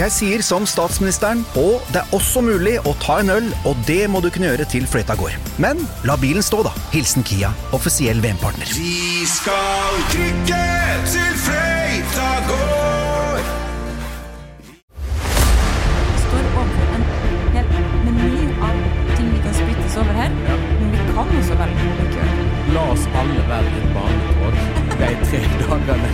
Jeg sier som statsministeren, og det også mulig å ta en øl, og det må du kunne gjøre til fløyta går. Men la bilen stå da. Hilsen Kia, offisiell VM-partner. Vi skal trykke til fløyta går. Står overfor en hel meny av ting vi kan splittes over her, men vi kan også velge å ikke gjøre. La oss alle være et barnetog de 3 dagene.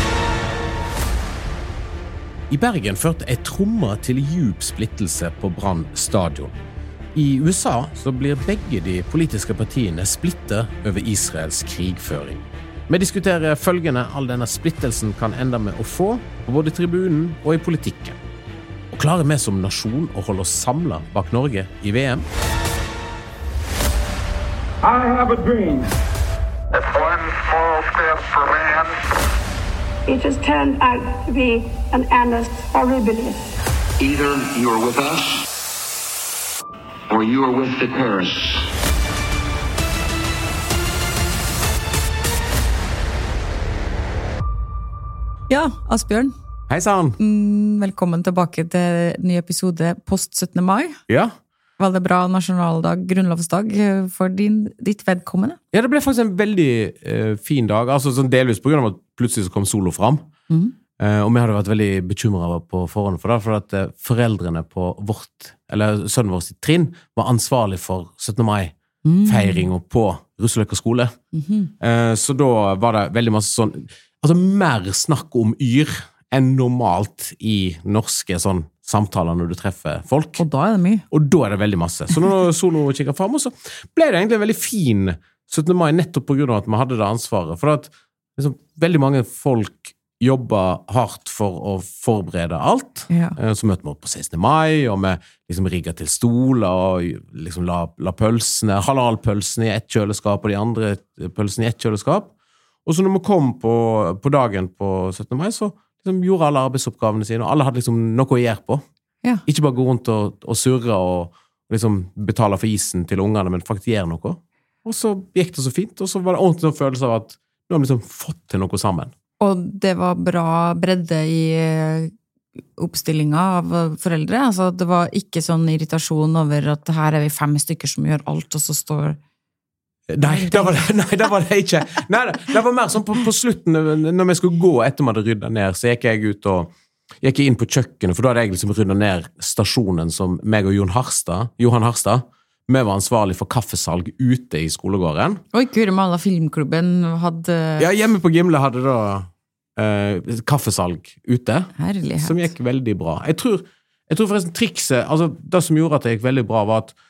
I Bergen førte et trommer til djup splittelse på Brann stadion. I USA så blir begge de politiske partiene splittet over Israels krigføring. Vi diskuterer følgende all denne splittelsen kan ende med å få på både tribunen og i politikken. Og klarer vi som nasjon å holde oss samlet bak Norge i VM? I have a dream. It's one small step for man. It has turned out to be an annus horribilis. Either you are with us, or you are with the terrorists. Ja, Asbjørn. Hei sann! Velkommen tilbake til en ny episode post 17. mai. Ja. Var det bra nasjonaldag, grunnlovsdag for ditt vedkommende? Ja, det ble faktisk en veldig fin dag, altså sånn delvis på grunn av at plutselig så kom solo fram. Og vi hadde vært veldig bekymret på forhånd for det, for at foreldrene på sønnen vår sitt trinn var ansvarlig for 17. mai-feiringen på Russeløkka skole. Så da var det veldig masse sånn, altså mer snakk om enn normalt i norske sånn samtaler når du treffer folk. Og da det mye. Og da det veldig masse. Så når Solo kikket frem, så ble det egentlig en veldig fin 17. mai, nettopp på grunn av at vi hadde det ansvaret. For at liksom, veldig mange folk jobber hardt for å forberede alt. Ja. Så møter vi opp på 16. mai, og vi liksom rigger til stoler, og liksom la pølsene, halalpølsene i ett kjøleskap, og de andre pølsene i ett kjøleskap. Og så når vi kom på dagen på 17. mai, så liksom gjorde alle arbeidsoppgavene sine, og alle hadde liksom noe å gjøre på. Ja. Ikke bare gå rundt og surre og liksom betale for isen til ungene, men faktisk gjøre noe. Og så gikk det så fint, og så var det ordentlig en følelse av at nå har vi liksom fått til noe sammen. Og det var bra bredde i oppstillinga av foreldre. Altså, det var ikke sånn irritasjon over at her er vi 5 stykker som gjør alt, og så står... Nei, det var det ikke. Nei, det var mer sånn på slutten, når vi skulle gå etter vi hadde ryddet ned, så gikk jeg ut og gikk inn på kjøkkenet, for da hadde jeg liksom ryddet ned stasjonen som meg og Johan Harstad, vi var ansvarlig for kaffesalg ute i skolegården. Oi, Kuremala Filmklubben hadde... Ja, hjemme på Gimle hadde da kaffesalg ute, Herlighet. Som gikk veldig bra. Jeg tror forresten trikset, altså det som gjorde at det gikk veldig bra var at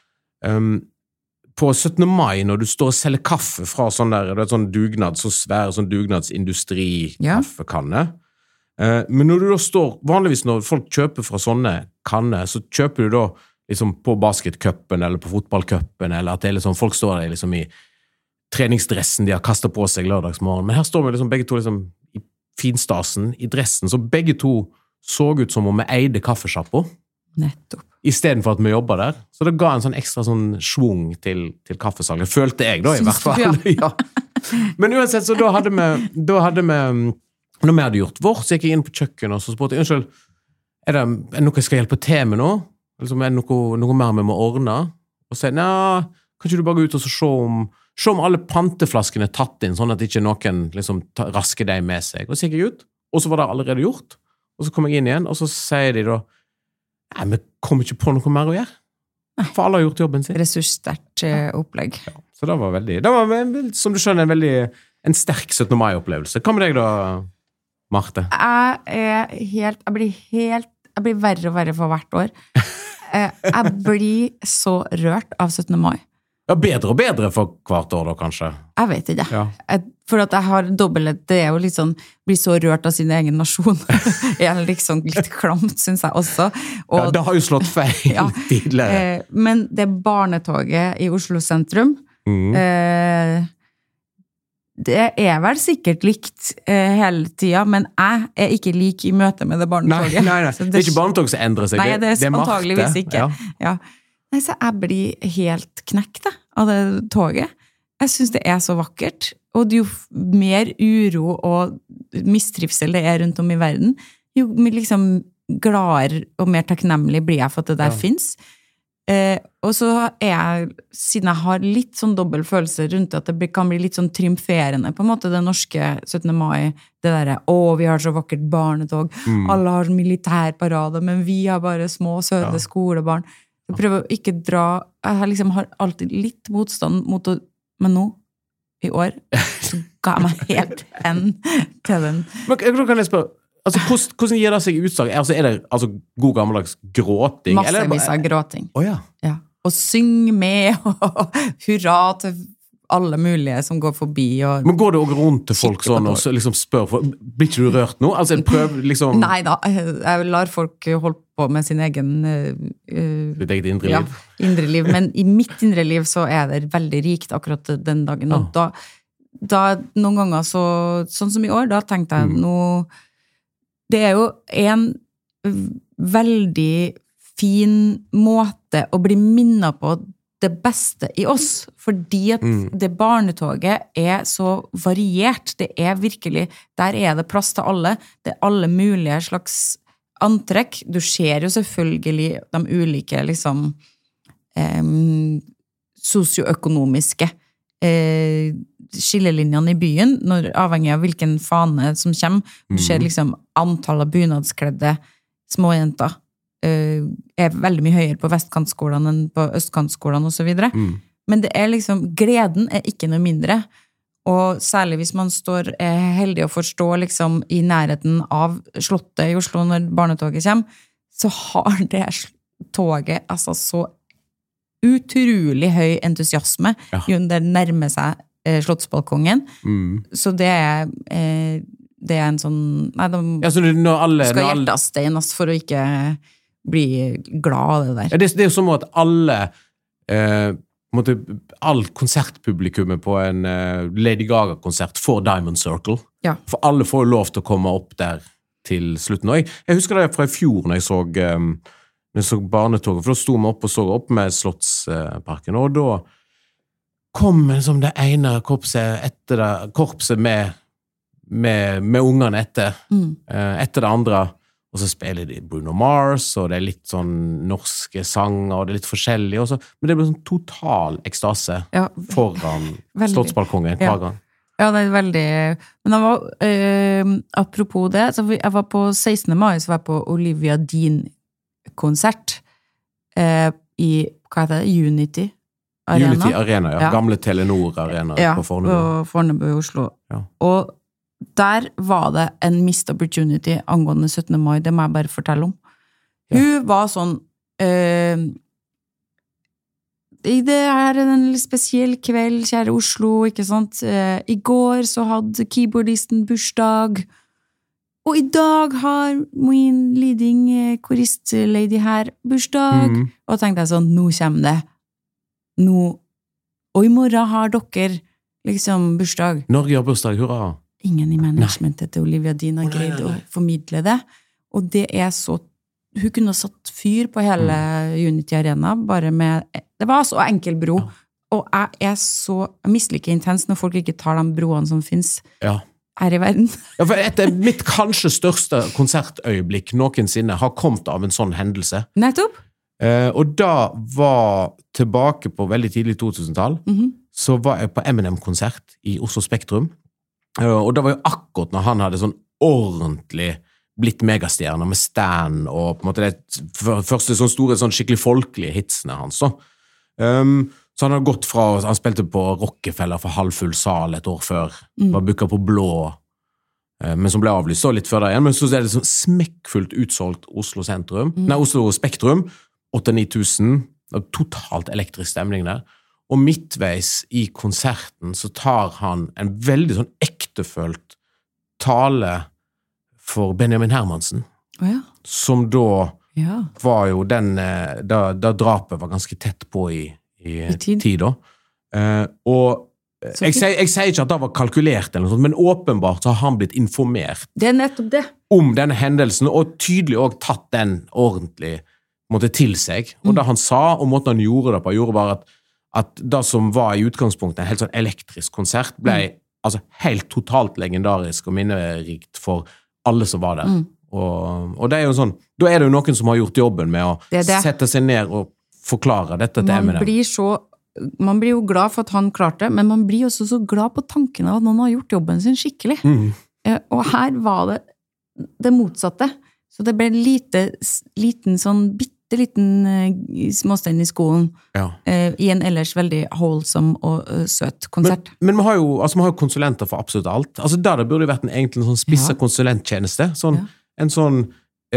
på 17. mai, når du står og selger kaffe fra sånn dugnad, så svære sånn dugnadsindustri kaffekanne, men når du da står, vanligvis når folk kjøper fra sånne kanner, så kjøper du da liksom på basketcupen eller på fotballcupen, eller at det er liksom, folk står der liksom i treningsdressen de har kastet på seg lørdagsmorgen, men her står vi liksom begge to liksom i finstasen, i dressen, så begge to så ut som om vi eide kaffesjappa. Nettopp. I stedet for at vi jobber der. Så det ga en sånn ekstra sånn svung til kaffesalget. Følte jeg da, i hvert fall. Ja. Men uansett, så da hadde vi, når vi hadde gjort vårt, så gikk jeg inn på kjøkken, og så spurte jeg, unnskyld, er det noe jeg skal hjelpe til med nå? Eller er det noe mer vi må ordne? Og så nei, kan ikke du bare gå ut og se om alle panteflaskene er tatt inn, sånn at ikke noen liksom rasker deg med seg. Og så gikk jeg ut, og så var det allerede gjort. Og så kom jeg inn igjen, og så sier de da, nei, vi kommer ikke på noe mer å gjøre. For alle har gjort jobben sin. Ressurssterkt opplegg. Ja, så det var som du skjønner, en sterk 17. mai-opplevelse. Hva med deg da, Marte? Jeg blir verre og verre for hvert år. Jeg blir så rørt av 17. mai. Ja, bedre og bedre for hvert år da, kanskje. Jeg vet ikke. Ja. For at jeg har dobbelt, det er jo litt sånn, blir så rørt av sin egen nasjon. Jeg er liksom litt klamt, synes jeg også. Og, ja, det har jo slått feil tidligere. Men det barnetoget i Oslo sentrum, det er vel sikkert likt hele tiden, men jeg er ikke lik i møte med det barnetoget. Nei. Det er ikke barnetog som endrer seg. Nei, det er antageligvis ikke. Ja. Nei, så jeg blir helt knekt av det toget. Jeg synes det er så vakkert, og jo mer uro og mistrivsel det er rundt om i verden, jo liksom gladere og mer takknemlig blir jeg for at det der finnes. Og så jeg, siden jeg har litt sånn dobbelt følelse rundt at det kan bli litt sånn triumferende på en måte, det norske 17. mai, det der, vi har så vakkert barnetog, alle har militærparade, men vi har bare små, søte skolebarn. Jeg prøver å ikke dra, jeg liksom har alltid litt motstand mot å, men nå, i år, så ga jeg meg helt hen til den. Men kan jeg spørre, altså, hvordan gir det seg utslag? Altså, det altså, god gammeldags gråting? Massevis av gråting. Ja. Og syng med, og hurra til alle mulige som går forbi. Men går det også rundt til folk sånn, og så liksom spør, blir ikke du rørt nå? Altså, prøv liksom... Nei da, jeg lar folk holde på med sin egen... Ditt eget indre liv. Ja, indre liv. Men i mitt indre liv så det veldig rikt akkurat den dagen. Og da noen ganger sånn som i år, da tenkte jeg nå... Det jo en veldig fin måte å bli minnet på det beste i oss, fordi at det barnetoget så variert, det virkelig, der det plass til alle, det alle mulige slags antrekk, du ser jo selvfølgelig de ulike liksom sosioøkonomiske skillelinjene i byen, avhengig av hvilken fane som kommer, du ser liksom antall av bunadskledde småjenter veldig mye høyere på vestkantskolene enn på østkantskolene og så videre. Men det liksom, gleden ikke noe mindre, og særlig hvis man heldig å forstå liksom i nærheten av slottet i Oslo når barnetoget kommer, så har det toget altså så utrolig høy entusiasme jo det nærmer seg slottsbalkongen. Så det en sånn nei, de skal hjertestein for å ikke bli glad av det der. Ja, det jo som at alle all konsertpublikummet på en Lady Gaga-konsert får Diamond Circle. Ja. For alle får lov til å komme opp der til slutten. Og jeg husker det fra i fjor når jeg så barnetoget, for da sto vi opp og så opp med Slottsparken, og da kom liksom det ene korpset med ungene etter det andre, og så spiller de Bruno Mars, og det litt sånn norske sanger, og det litt forskjellig, men det ble sånn total ekstase foran Slottsbalkongen et par ganger. Ja, det veldig... Men jeg var, apropos det, så jeg var på 16. mai, så var jeg på Olivia Dean-konsert i, hva heter det, Unity Arena. Unity Arena, gamle Telenor Arena på Fornebu. Ja, på Fornebu i Oslo. Ja. Og der var det en missed opportunity angående 17. mai, det må jeg bare fortelle om. Hun var sånn, det en spesiell kveld, kjære Oslo, ikke sant? I går så hadde keyboardisten bursdag, og i dag har min leading koristlady her bursdag, og tenkte jeg sånn, nå kommer det. Og i morgen har dere liksom bursdag. Norge har bursdag, hurra! Ingen i managementet til Olivia Dean har greid å formidle det, og det så hun kunne ha satt fyr på hele Unity Arena, bare med, det var så enkel bro, og jeg misliker intens når folk ikke tar de broene som finnes her i verden. Ja, for mitt kanskje største konsertøyeblikk noensinne har kommet av en sånn hendelse. Nettopp. Og da var tilbake på veldig tidlig 2000-tall, så var jeg på Eminem-konsert i Oslo Spektrum, og da var jo akkurat når han hadde sånn ordentlig blitt megastjerner med Stan og på en måte det første sånn store, sånn skikkelig folkelige hitsene hans. Så han hadde gått fra, han spilte på Rockefeller for halvfull sal et år før, var booket på Blå, men som ble avlyst så litt før det igjen, men så det sånn smekkfullt utsolgt Oslo Sentrum, Oslo Spektrum, 8-9 000, totalt elektrisk stemning der. Og midtveis i konserten så tar han en veldig sånn ektefølt tale for Benjamin Hermansen, som da var jo den, da drapet var ganske tett på i tid da. Og jeg sier ikke at det var kalkulert eller noe sånt, men åpenbart så har han blitt informert det nettopp det. Om denne hendelsen, og tydelig også tatt den ordentlig til seg. Og det han sa, og måten han gjorde det på, gjorde bare at det som var i utgangspunktet en helt sånn elektrisk konsert, ble altså helt totalt legendarisk og minnerikt for alle som var der. og det jo sånn, da det jo noen som har gjort jobben med å sette seg ned og forklare dette til Eminem. Man blir jo glad for at han klarte det, men man blir også så glad på tanken av at noen har gjort jobben sin skikkelig. Og her var det motsatte. Så det ble liten sånn bitteliten småstein i skolen i en ellers veldig wholesome og søt konsert. Men vi har jo konsulenter for absolutt alt. Altså der det burde jo vært egentlig en sånn spissa konsulenttjeneste. En sånn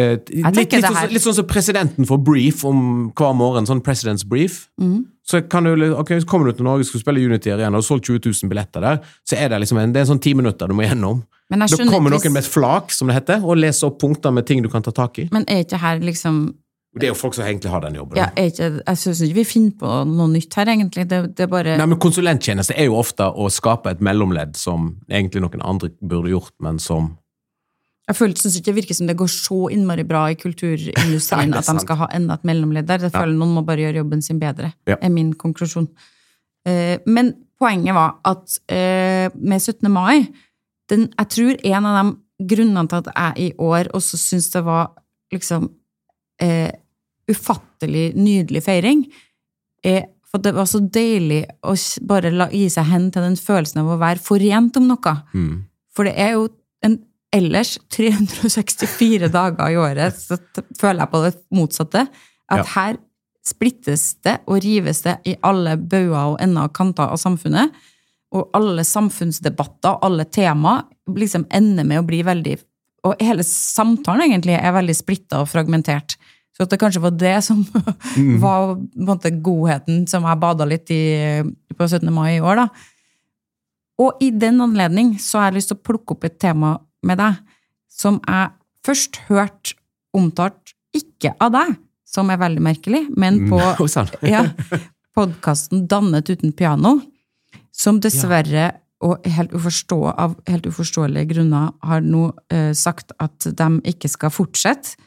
litt sånn som presidenten får brief om hver morgen, sånn president's brief. Så kan du, så kommer du til Norge, skal spille Unity Arena, og solgt 20 000 billetter der, så det liksom det en sånn 10 minutter du må gjennom. Da kommer noen med et flak, som det heter, og leser opp punkter med ting du kan ta tak i. Men ikke her liksom... Det jo folk som egentlig har den jobben. Ja, jeg synes ikke vi finner på noe nytt her, egentlig. Det bare... Nei, men konsulenttjeneste jo ofte å skape et mellomledd som egentlig noen andre burde gjort, men som... Jeg synes ikke det virker som det går så innmari bra i kulturindustrien at de skal ha enda et mellomledd der. Jeg føler noen må bare gjøre jobben sin bedre, min konklusjon. Men poenget var at med 17. mai, jeg tror en av de grunnene til at jeg i år også synes det var liksom ufattelig nydelig feiring, for det var så deilig å bare gi seg hen til den følelsen av å være forent om noe. For det jo ellers 364 dager i året, så føler jeg på det motsatte, at her splittes det og rives det i alle bauger og ender og kanter av samfunnet, og alle samfunnsdebatter, alle tema, liksom ender med å bli veldig, og hele samtalen egentlig veldig splittet og fragmentert. Så at det kanskje var det som var på en måte godheten som jeg badet litt på 17. mai i år da. Og i den anledning så har jeg lyst til å plukke opp et tema med deg, som jeg først hørt omtalt ikke av deg, som veldig merkelig, men på podcasten Dannet uten piano, som dessverre og helt uforståelige grunner har nå sagt at de ikke skal fortsette.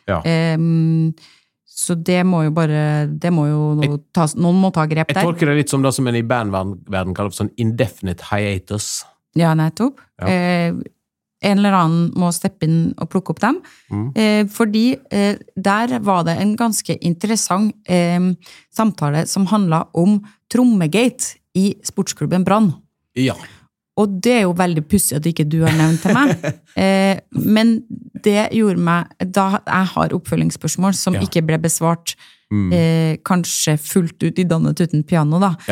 Så det må jo bare, noen må ta grep der. Jeg tolker det litt som det som i bandverden kaller for sånn indefinite hiatus. Ja, nettopp. En eller annen må steppe inn og plukke opp dem, fordi der var det en ganske interessant samtale som handlet om trommegate i sportsklubben Brann. Ja. Og det jo veldig pussig at ikke du har nevnt til meg, men det gjorde meg, da jeg har oppfølgingsspørsmål som ikke ble besvart kanskje fullt ut i Dannet uten piano da,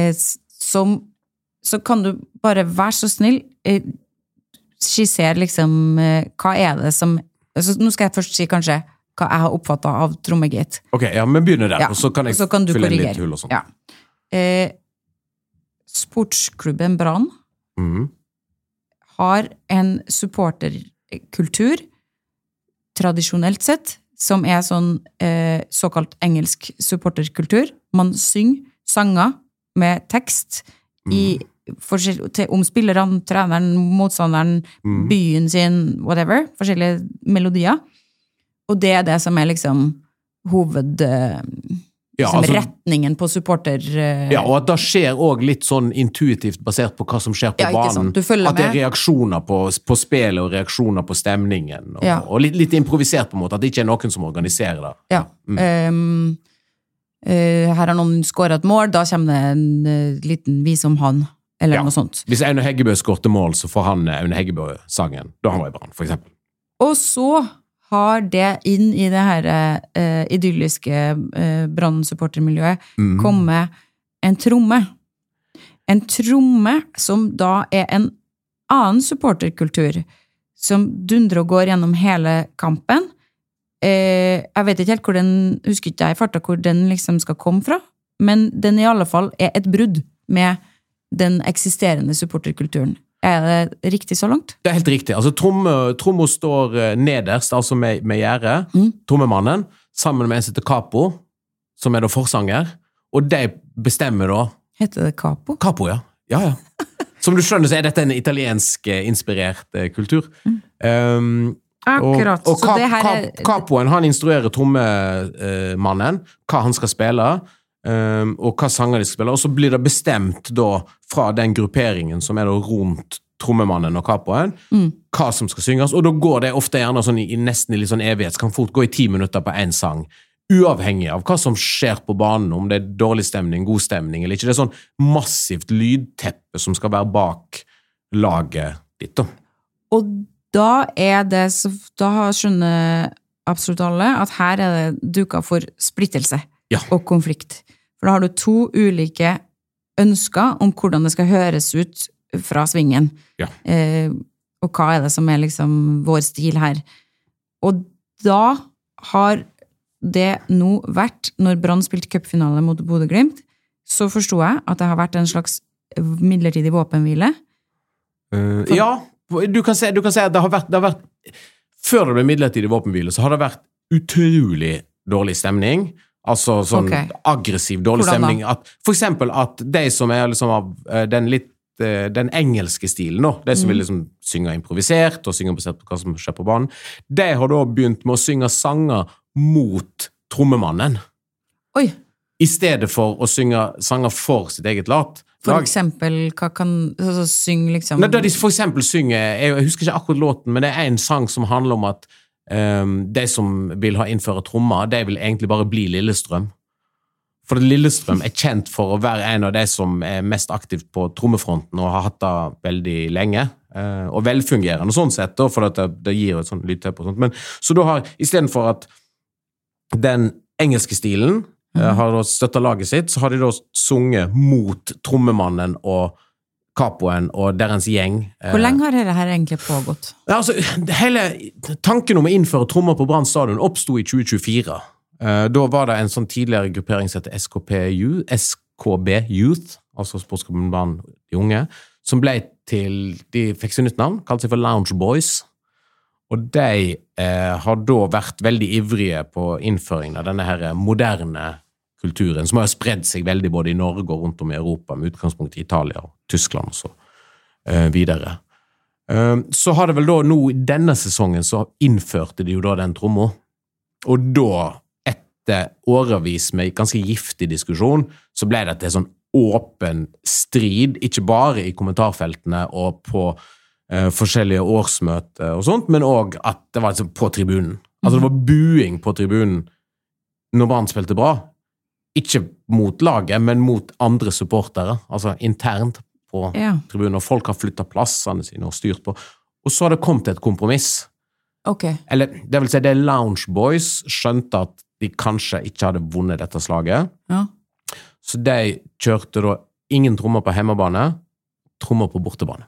så kan du bare være så snill skissere liksom, hva det som, altså, nå skal jeg først si kanskje hva jeg har oppfattet av trommegate. Ok, ja, men begynner der, og så kan jeg fylle inn litt hull og sånt. Ja. Sportsklubben Brann har en supporterkultur, tradisjonelt sett, som sånn såkalt engelsk supporterkultur. Man synger sanger med tekst om spillerne, treneren, motstanderen, byen sin, whatever, forskjellige melodier. Og det det som liksom retningen på supporter... Ja, og at det skjer også litt sånn intuitivt basert på hva som skjer på banen. At det reaksjoner på spillet og reaksjoner på stemningen. Og litt improvisert på en måte, at det ikke noen som organiserer det. Ja. Her har noen skåret et mål, da kommer det en liten vis om han, eller noe sånt. Hvis Aune Heggebø skårte mål, så får han Aune Heggebø-sangen, da han var i Brann, for eksempel. Og så har det inn i det her idylliske Brann-supportermiljøet kommet en tromme. En tromme som da en annen supporterkultur, som dundrer og går gjennom hele kampen. Jeg vet ikke helt hvor den, husker ikke jeg i farta hvor den liksom skal komme fra, men den i alle fall et brudd med den eksisterende supporterkulturen. Det riktig så langt? Det helt riktig. Altså, trommo står nederst, altså med gjerdet, trommemannen, sammen med en som heter Capo, som da forsanger, og de bestemmer da... Heter det Capo? Capo, ja. Ja. Som du skjønner, så dette en italiensk inspirert kultur. Akkurat. Og Capoen, han instruerer trommemannen, hva han skal spille, og hva sanger de skal spille, og så blir det bestemt da fra den grupperingen som da rundt trommemannen og kapoen, hva som skal synges, og da går det ofte gjerne sånn nesten i litt sånn evighet, kan fort gå i 10 minutter på en sang, uavhengig av hva som skjer på banen, om det dårlig stemning, god stemning, eller ikke. Det sånn massivt lydteppe som skal være bak laget ditt, da. Og da da skjønner absolutt alle at her det duket for splittelse og konflikt. For da har du 2 ulike ønsker om hvordan det skal høres ut fra svingen. Ja. Og hva det som liksom vår stil her. Og da har det nå vært, når Brann spilte cupfinale mot Bodø Glimt, så forstod jeg at det har vært en slags midlertidig våpenhvile. Ja, du kan si at det har vært før det ble midlertidig våpenhvile, så har det vært utrolig dårlig stemning, altså sånn aggressiv dårlig stemning, for eksempel at de som liksom av den engelske stilen, de som vil liksom synge improvisert og synge basert på hva som skjer på banen, de har da begynt med å synge sanger mot trommemannen. Oi! I stedet for å synge sanger for sitt eget lag. For eksempel, hva kan synge liksom? Nei, da de for eksempel synger, jeg husker ikke akkurat låten, men det en sang som handler om at de som vil innføre trommer, de vil egentlig bare bli Lillestrøm. For Lillestrøm kjent for å være en av de som mest aktivt på trommefronten og har hatt det veldig lenge, og velfungerende sånn sett, for at det gir et sånt lydteppe og sånt. Men, så da har, i stedet for at den engelske stilen har da støttet laget sitt, så har de da sunget mot trommemannen og kapoen og deres gjeng. Hvor lenge har dette her egentlig pågått? Ja, altså, hele tanken om å innføre trommer på Brann stadion oppstod i 2024. Da var det en sånn tidligere gruppering som heter SKB Youth, altså sportsklubben Brann de unge, som ble til, de fikk sin nytt navn, kalte seg for Lounge Boys. Og de har da vært veldig ivrige på innføringen av denne her moderne kulturen, som har spredd seg veldig både i Norge og rundt om i Europa, med utgangspunkt i Italia og Tyskland og så videre. Så har det vel da nå i denne sesongen så innførte de jo da den tromma, og da etter årevis med ganske giftig diskusjon, så ble det en sånn åpen strid, ikke bare i kommentarfeltene og på forskjellige årsmøter og sånt, men også at det var liksom på tribunen. Altså det var buing på tribunen når Brann spilte bra. Ikke mot laget, men mot andre supportere, altså internt på tribunen, og folk har flyttet plassene sine og styrt på. Og så har det kommet et kompromiss. Eller, det vil si, det Lounge Boys skjønte at de kanskje ikke hadde vunnet dette slaget. Så de kjørte da ingen trommer på hjemmebane, trommer på bortebane.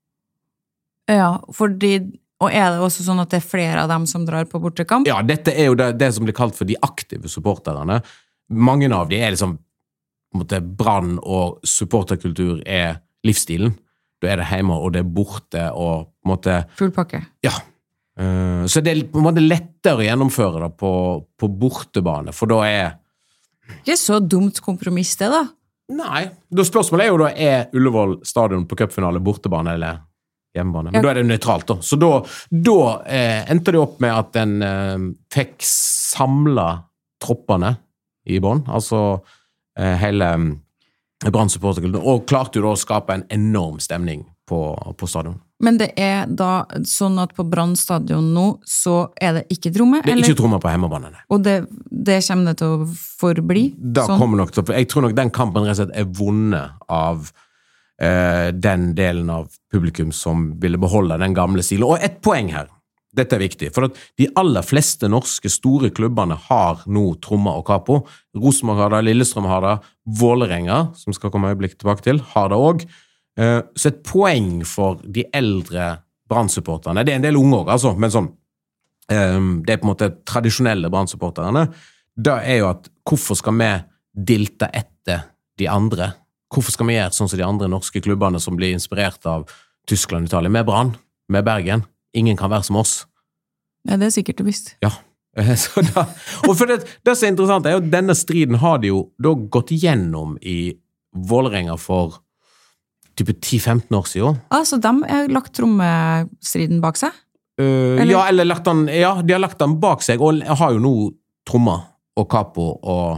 Ja, fordi, og det også sånn at det flere av dem som drar på bortekamp? Ja, dette jo det som blir kalt for de aktive supporterne. Mange av de liksom, på en måte, Brann og supporterkultur livsstilen. Da det hjemme, og det borte, og på en måte... Full pakke. Ja. Så det på en måte lettere å gjennomføre det på bortebane, for da Ikke så dumt kompromiss det, da. Nei. Da spørsmålet jo da, Ullevål stadion på cupfinale bortebane, eller hjemmebane? Men da det nøytralt, da. Så da endte det opp med at den fikk samlet troppene i bånd, altså hele Brann supporterkulturen, og klarte jo da å skape en enorm stemning på stadion. Men det da sånn at på Brann stadion nå, så det ikke tromme? Det ikke tromme på hjemmebane. Og det kommer det til å forbli? Da kommer nok til å, jeg tror nok den kampen rett og slett vunnet av den delen av publikum som ville beholde den gamle stilen. Og et poeng her, dette viktig, for at de aller fleste norske store klubbene har nå trommer og kapo. Rosenborg har det, Lillestrøm har det, Vålerenga, som skal komme øyeblikk tilbake til, har det også. Så et poeng for de eldre Brann-supporterne, det en del unge også, altså, men sånn, det på en måte tradisjonelle Brann-supporterne, da jo at hvorfor skal vi dilte etter de andre? Hvorfor skal vi gjøre sånn som de andre norske klubbene som blir inspirert av Tyskland og Italia, med Brann, med Bergen? Ingen kan være som oss. Ja, det sikkert og visst. Ja. Så da, og for det som interessant jo, denne striden har de jo da gått igjennom i Vålerenga for type 10-15 år siden. Så de har lagt trommestriden bak seg? Ja, eller de har lagt den bak seg, og har jo nå trommer og kapo og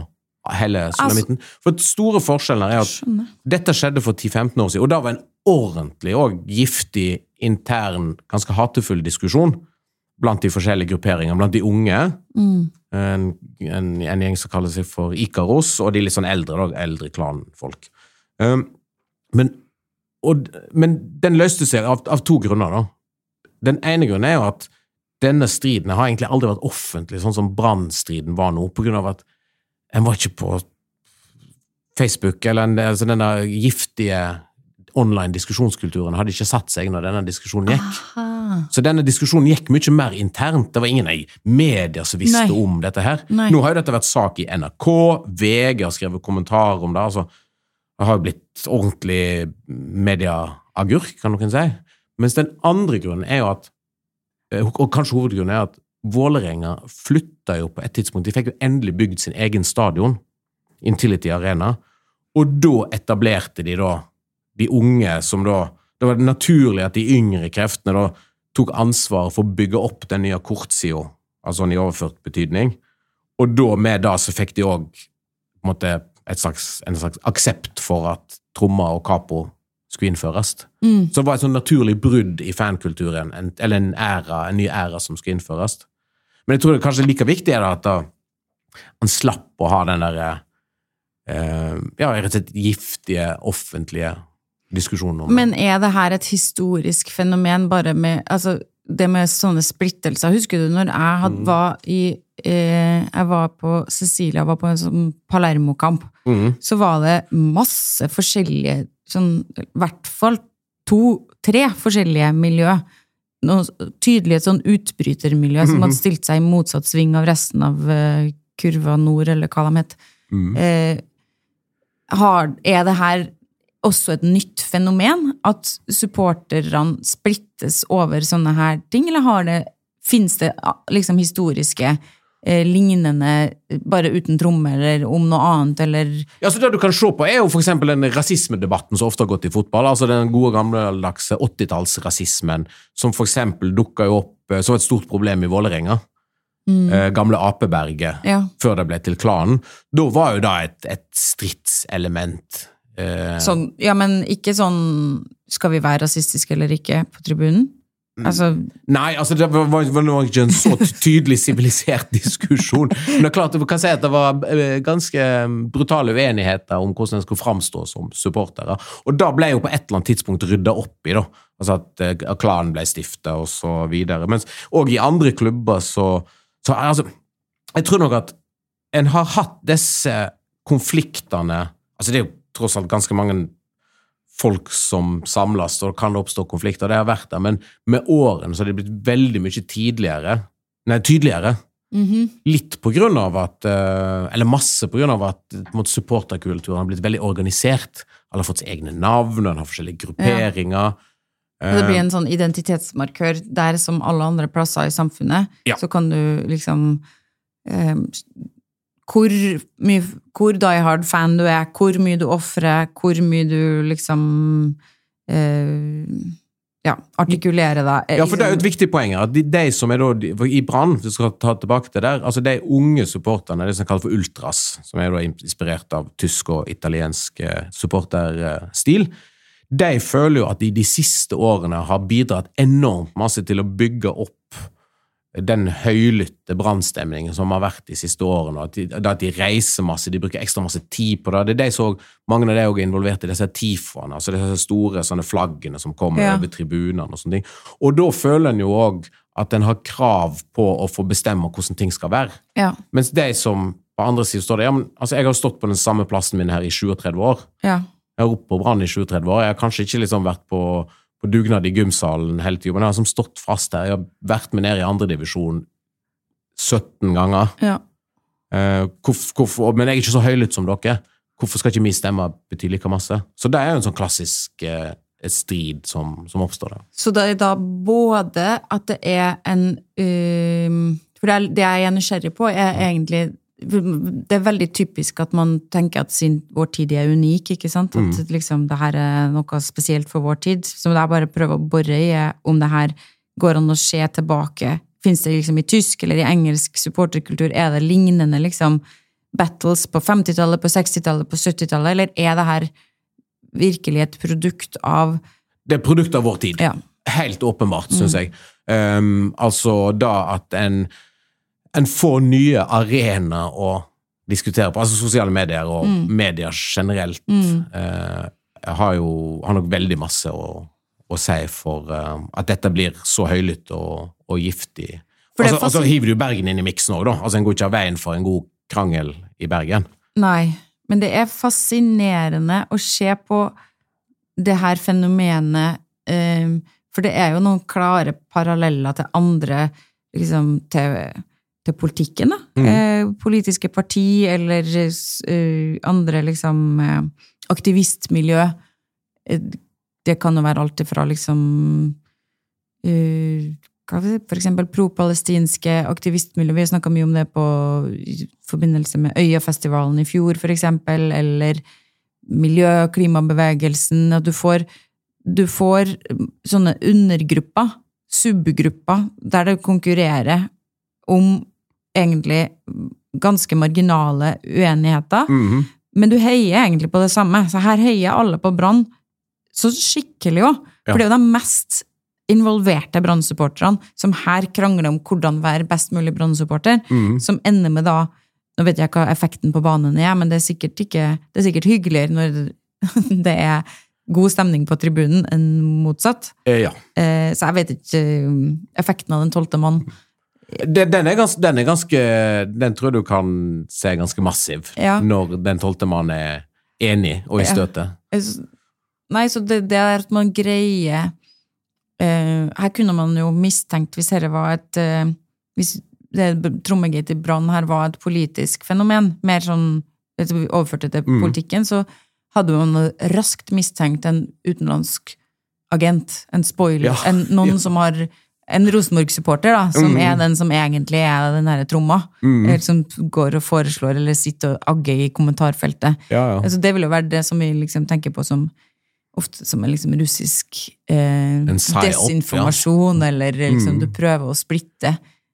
hele sulamitten. For store forskjeller at dette skjedde for 10-15 år siden, og da var en ordentlig og giftig, intern, ganske hatefull diskusjon blant de forskjellige grupperinger, blant de unge, en gjeng som kaller seg for Ikaros, og de litt sånn eldre klanfolk. Men den løste seg av to grunner da. Den ene grunnen jo at denne striden har egentlig aldri vært offentlig, sånn som brannstriden var nå, på grunn av at en var ikke på Facebook, eller altså denne giftige online diskussionskulturen hadde ikke satt seg når denne diskusjonen gikk. Så denne diskusjonen gikk mye mer internt. Det var ingen i medier som visste om dette her. Nå har jo dette vært sak i NRK, VG har skrevet kommentarer om det, altså det har blitt ordentlig medieagurk, kan noen si. Mens den andre grunnen jo at, og kanskje hovedgrunnen at Vålerenga flyttet jo på et tidspunkt, de fikk jo endelig bygd sin egen stadion, Intility Arena, og da etablerte de da de unge som da, det var naturlig at de yngre kreftene da tok ansvar for å bygge opp den nye kortsiden, altså i overført betydning, og da med da så fikk de også på en måte en slags aksept for at tromma og kapo skulle innføres. Så det var et sånn naturlig brudd i fankulturen, eller en ny æra som skulle innføres. Men jeg tror det kanskje like viktig at han slapp å ha den der rett og slett giftige, offentlige diskusjonen om det. Men det her et historisk fenomen bare med, altså det med sånne splittelser? Husker du når jeg var på Cecilia, var på en sånn Palermo-kamp, så var det masse forskjellige, sånn, i hvert fall 2-3 forskjellige miljø, noe tydelig et sånn utbrytermiljø som hadde stilt seg i motsatt sving av resten av kurva nord, eller hva de het. Det her også et nytt fenomen, at supporterne splittes over sånne her ting, eller finnes det liksom historiske lignende, bare uten tromme, eller om noe annet, eller... Ja, så det du kan se på jo for eksempel den rasismedebatten som ofte har gått i fotball, altså den gode gammeldags 80-tallsrasismen, som for eksempel dukket jo opp, så var et stort problem i Vålerenga, gamle Apeberget, før det ble til klanen. Da var jo da et stridselement. Sånn, ja, men ikke sånn, skal vi være rasistiske eller ikke på tribunen? Altså... Nei, altså det var ikke en så tydelig sivilisert diskusjon. Men det klart, du kan si at det var ganske brutale uenigheter om hvordan den skulle framstå som supportere. Og da ble jo på et eller annet tidspunkt ryddet opp i da. Altså at klanen ble stiftet og så videre. Men og i andre klubber så altså, jeg tror nok at en har hatt disse konfliktene, altså det jo tross alt ganske mange folk som samles, og kan det oppstå konflikter, det har vært der, men med årene så har det blitt veldig mye tydeligere. Litt på grunn av at, eller masse på grunn av at supporterkulturen har blitt veldig organisert, alle har fått egne navn, den har forskjellige grupperinger. Det blir en sånn identitetsmarkør der som alle andre plasser i samfunnet, så kan du liksom hvor die hard fan du hvor mye du offrer, hvor mye du liksom artikulerer deg. Ja, for det jo et viktig poeng at de som da, i Brann, vi skal ta tilbake til der, altså de unge supporterne, det som kalles for ultras, som da inspirert av tysk og italiensk supporterstil, de føler jo at de siste årene har bidratt enormt masse til å bygge opp den høylytte brannstemningen som har vært de siste årene, at de reiser masse, de bruker ekstra masse tid på det. Det de så, mange av de også involvert i disse tifoene, altså disse store sånne flaggene som kommer over tribunene og sånne ting. Og da føler en jo også at en har krav på å få bestemme hvordan ting skal være. Mens de som på andre siden står det, altså jeg har stått på den samme plassen min her i 37 år. Jeg har oppe på Brann i 37 år. Jeg har kanskje ikke liksom vært på dugnad i gymsalen hele tiden, men jeg har som stått fast der. Jeg har vært med ned i andre divisjon 17 ganger. Men jeg ikke så høylytt som dere. Hvorfor skal ikke min stemme bety like masse? Så det jo en sånn klassisk strid som oppstår der. Så det da både at det en... for det jeg nysgjerrig på egentlig... Det veldig typisk at man tenker at vår tid unik, ikke sant? At liksom, det her noe spesielt for vår tid, så det bare prøve å borre i om det her går an å se tilbake. Finnes det liksom i tysk eller i engelsk supporterkultur, det lignende liksom battles på 50-tallet, på 60-tallet, på 70-tallet, eller det her virkelig et produkt av... Det produkt av vår tid. Ja. Helt åpenbart, synes jeg. Altså da at en får nye arenaer å diskutere på, altså sosiale medier og medier generelt har nok veldig masse å si for at dette blir så høylytt og giftig. Og så hiver du Bergen inn i miksen også da, altså en går ikke av veien for en god krangel i Bergen. Nei, men det fascinerende å se på det her fenomenet, for det jo noen klare paralleller til andre, liksom til politikken da, politiske parti eller andre liksom aktivistmiljø, det kan jo være alt ifra liksom for eksempel pro-palestinske aktivistmiljø, vi har snakket mye om det i forbindelse med Øyafestivalen i fjor for eksempel, eller miljø- og klimabevegelsen, at du får sånne undergrupper, subgrupper, der det konkurrerer om egentlig ganske marginale uenigheter, men du heier egentlig på det samme, så her heier alle på Brann, så skikkelig også, for det jo de mest involverte Brann-supporterne, som her krangler om hvordan være best mulig Brann-supporter, som ender med da, nå vet jeg hva effekten på banen men det sikkert hyggeligere når det god stemning på tribunen enn motsatt. Ja. Så jeg vet ikke effekten av den 12. mann. Den tror jeg du kan se ganske massiv når den 12. mann enig og i støtet. Nei, så det at man greier her kunne man jo mistenkt hvis dette var hvis det trommegate i Brann her var et politisk fenomen, mer sånn overført til politikken, så hadde man raskt mistenkt en utenlandsk agent, en spoiler, noen som har en Rosenborg-supporter da, som den som egentlig den her tromma, eller som går og foreslår eller sitter og agger i kommentarfeltet. Altså, det vil jo være det som vi liksom tenker på som ofte som en liksom russisk desinformasjon, eller liksom du prøver å splitte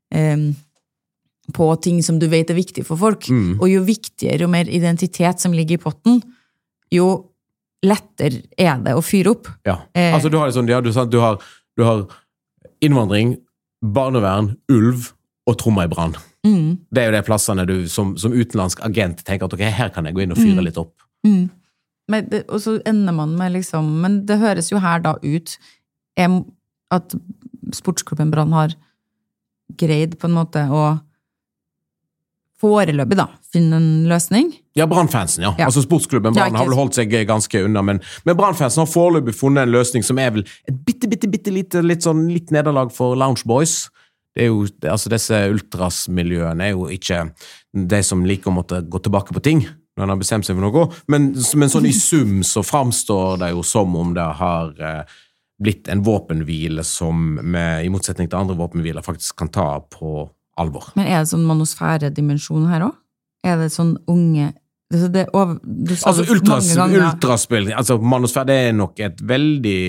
på ting som du vet viktig for folk, og jo viktigere og mer identitet som ligger i potten, jo lettere det å fyre opp. Altså du har sånn, du har innvandring, barnevern, ulv og trommer i Brann. Det jo de plassene du som utenlandsk agent tenker at ok, her kan jeg gå inn og fyre litt opp. Og så ender man med liksom, men det høres jo her da ut at sportsklubben Brann har greid på en måte å foreløpig da, finne en løsning. Ja, Brann-fansen, altså sportsklubben Brann har vel holdt seg ganske unna, men Brann-fansen har foreløpig funnet en løsning som vel et bitte litt nederlag for Lounge Boys. Det jo, altså disse ultrasmiljøene jo ikke de som liker å måtte gå tilbake på ting når han har bestemt seg for noe, men sånn i sum så framstår det jo som om det har blitt en våpenhvile som i motsetning til andre våpenhviler faktisk kan ta på alvor. Men det sånn manosfære-dimensjon her også? Det sånn unge... altså ultraspill, altså manosfære, det nok et veldig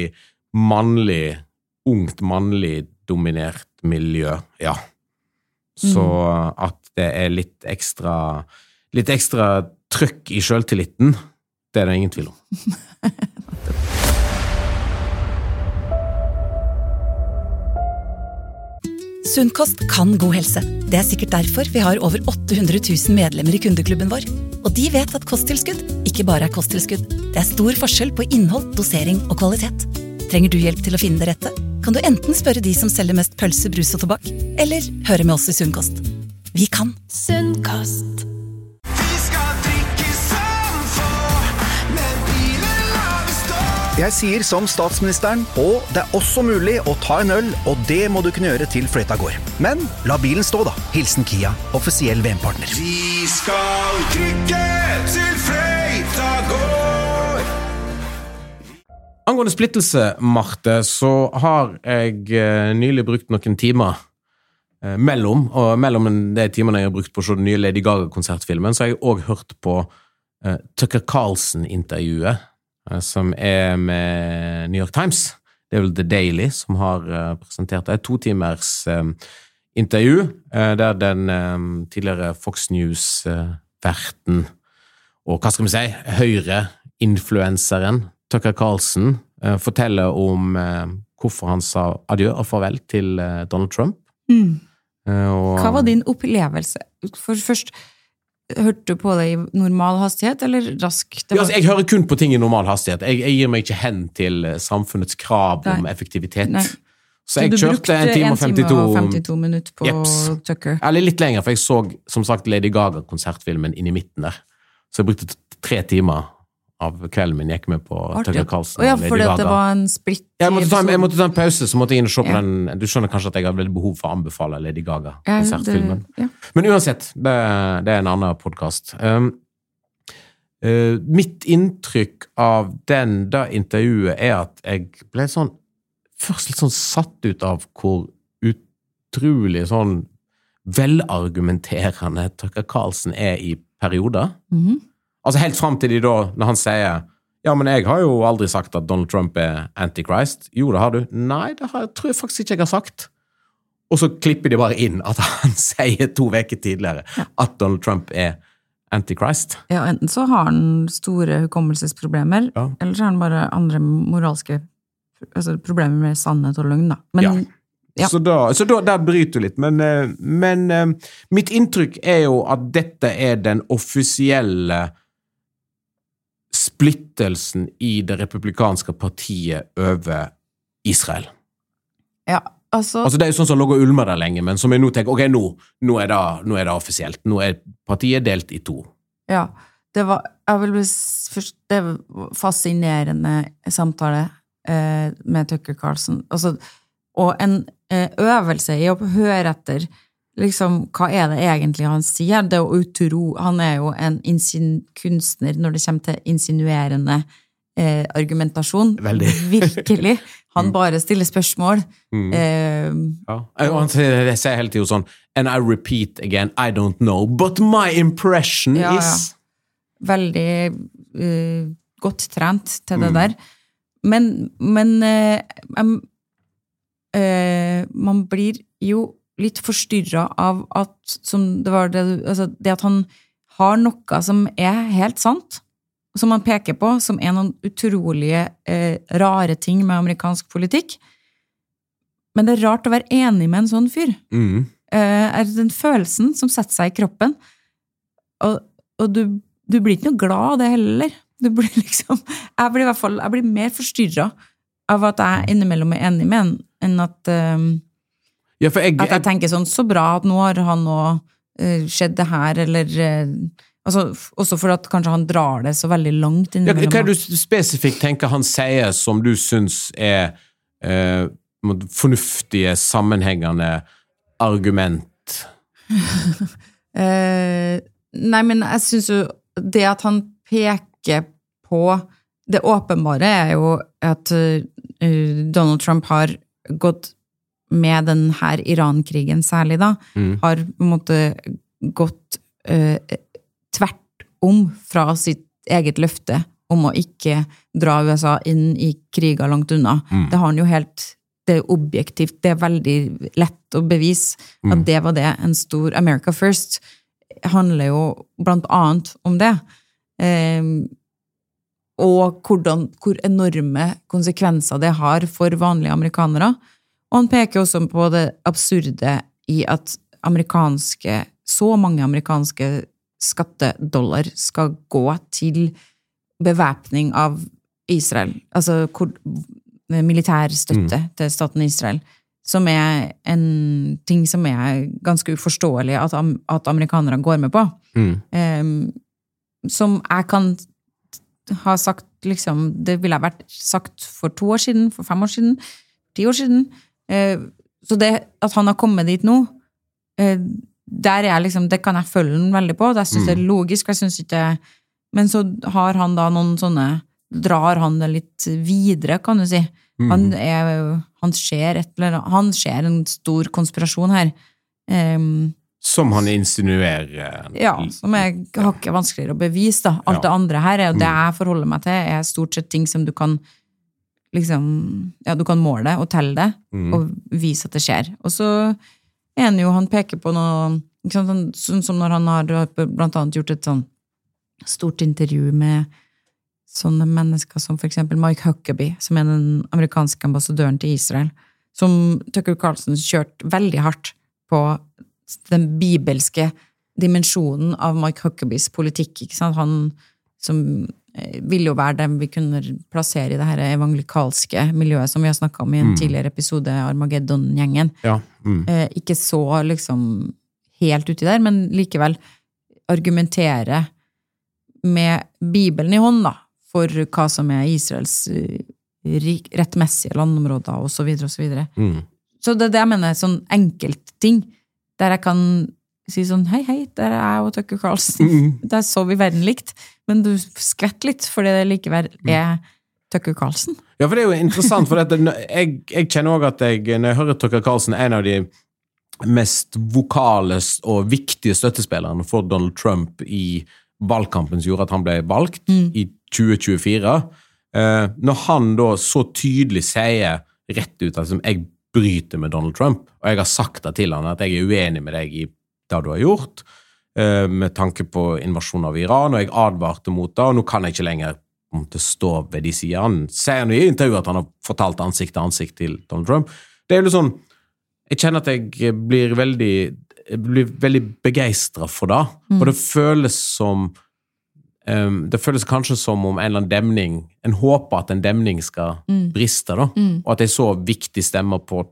ungt mannlig dominert miljø, Så at det litt ekstra trøkk i selvtilliten, det det ingen tvil om. Sunnkost kan god helse. Det sikkert derfor vi har over 800 000 medlemmer i kundeklubben vår. Og de vet at kosttilskudd ikke bare kosttilskudd. Det stor forskjell på innhold, dosering og kvalitet. Trenger du hjelp til å finne det rette? Kan du enten spørre de som selger mest pølse, brus og tobakk, eller høre med oss i Sunnkost. Vi kan. Sunnkost. Jeg sier som statsministeren, og det også mulig å ta en øl, og det må du kunne gjøre til fløyta går. Men la bilen stå da. Hilsen Kia, offisiell VM-partner. Vi skal trykke til fløyta går. Angående splittelse, Marte, så har jeg nylig brukt noen timer mellom de timene jeg har brukt på å se den nye Lady Gaga-konsertfilmen, så har jeg også hørt på Tucker Carlson-intervjuet, som med New York Times. Det vel The Daily som har presentert det. 2 timers intervju, der den tidligere Fox News verten og hva skal vi si, Høyre-influenseren Tucker Carlson forteller om hvorfor han sa adjø og farvel til Donald Trump. Hva var din opplevelse? For først, hørte du på det i normal hastighet, eller raskt? Ja, altså, jeg hører kun på ting i normal hastighet. Jeg gir meg ikke hen til samfunnets krav om effektivitet. Nei. Så jeg kjørte 1 time og 52 minutter på Tucker. Eller litt lenger, for jeg så, som sagt, Lady Gaga-konsertfilmen inn i midten der. Så jeg brukte 3 timer av kvelden min gikk med på Tucker Carlson og Lady Gaga. Fordi at det var en splitt. Jeg måtte ta en pause, så måtte jeg inn og se på den. Du skjønner kanskje at jeg har veldig behov for å anbefale Lady Gaga-konsertfilmen. Men uansett, det er en annen podcast. Mitt inntrykk av det intervjuet er at jeg ble først litt satt ut av hvor utrolig velargumenterende Tucker Carlson er i perioder. Altså helt frem til når han sier, ja, men jeg har jo aldri sagt at Donald Trump er antichrist. Jo, det har du. Nei, tror jeg faktisk ikke jeg har sagt. Og så klipper de bare inn at han sier 2 uker tidligere at Donald Trump er antichrist. Ja, enten så har han store hukommelsesproblemer, eller så har han bare andre moralske problemer med sannhet og løgn, da. Men, Så der bryter du litt. Men mitt inntrykk er jo at dette er den offisielle splittelsen i det republikanske partiet over Israel. Ja, altså det er jo sånn som lå og ulmer der lenge, men som jeg nå tenker, ok, nå er det offisielt. Nå er partiet delt i 2. Ja, det var fascinerende samtale med Tucker Carlson. Og en øvelse i å høre etter liksom, hva er det egentlig han sier? Det å utro, han er jo en kunstner når det kommer til insinuerende argumentasjon. Veldig. Virkelig. Han bare stiller spørsmål. Han sier hele tiden sånn, and I repeat again, I don't know, but my impression is... Veldig godt trent til det der. Men man blir jo litt forstyrret av at, som det var det at han har noe som er helt sant, som han peker på, som er noen utrolige rare ting med amerikansk politikk. Men det er rart å være enig med en sånn fyr. Er det den følelsen som setter seg i kroppen? Og du blir ikke noe glad av det heller. Du blir liksom, jeg blir mer forstyrret av at jeg innimellom er enig med en, enn at at jeg tenker sånn, så bra at nå har han skjedd det her, eller også for at kanskje han drar det så veldig langt innimellom. Hva er du spesifikt tenker han sier som du synes er fornuftige, sammenhengende argument? Nei, men jeg synes jo det at han peker på det åpenbare er jo at Donald Trump har gått med den her Iran-krigen særlig da, har på en måte gått tvert om fra sitt eget løfte om å ikke dra USA inn i kriger langt unna. Det har han jo det er objektivt, det er veldig lett å bevise at det var det. En stor America First handler jo blant annet om det. Og hvor enorme konsekvenser det har for vanlige amerikanere. Og han peker også på det absurde i at så mange amerikanske skattedollar skal gå til bevæpning av Israel, altså militær støtte til staten Israel, som er en ting som er ganske uforståelig at amerikanere går med på. Som jeg kan ha sagt, liksom, det ville ha vært sagt for 2 år siden, for 5 år siden, 10 år siden. Så det at han har kommet dit nå, der er liksom, det kan jeg følge den veldig på, det synes jeg er logisk, jeg synes ikke, men så har han da noen sånne, drar han det litt videre, kan du si. Han ser en stor konspirasjon her. Som han insinuerer. Ja, som har ikke vanskeligere å bevise da. Alt det andre her er, og det jeg forholder meg til, er stort sett ting som du kan liksom, du kan måle og telle det, og vise at det skjer. Og så han peker på noe Ikke sant? Sånn som når han har blant annet gjort et sånn stort intervju med sånne mennesker som for eksempel Mike Huckabee, som den amerikanske ambassadøren til Israel, som Tucker Carlson kjørt veldig hardt på den bibelske dimensjonen av Mike Huckabees politikk, ikke sant? Han som vil jo være dem vi kunne plassere i det her evangelikalske miljøet som vi har snakket om i en tidligere episode, Armageddon-gjengen. Ja. Ikke så liksom helt uti der, men likevel argumentere med Bibelen i hånd da, for hva som Israels rettmessige landområder, og så videre, og så videre. Så det jeg mener, sånn enkelt ting, der jeg kan si sånn, hei, der jeg og Tucker Carlson. Der så vi verden likt, men du skvett litt, fordi det likevel Tucker Carlson. Ja, for det jo interessant, for jeg kjenner også at når jeg hører Tucker Carlson, en av de mest vokale og viktige støttespillerne for Donald Trump i valgkampen som gjorde at han ble valgt i 2024, når han da så tydelig sier rett ut at jeg bryter med Donald Trump, og jeg har sagt det til han at jeg uenig med deg i det du har gjort, med tanke på invasjonen av Iran, og jeg advarte mot det, og nå kan jeg ikke lenger stå ved de sider. Han sier nå i intervjuet at han har fortalt ansikt til ansikt til Donald Trump. Det jo sånn, jeg kjenner at jeg blir veldig begeistret for det, og det føles som det føles kanskje som om en eller annen demning, en håper at en demning skal briste da, og at det så viktig stemmer på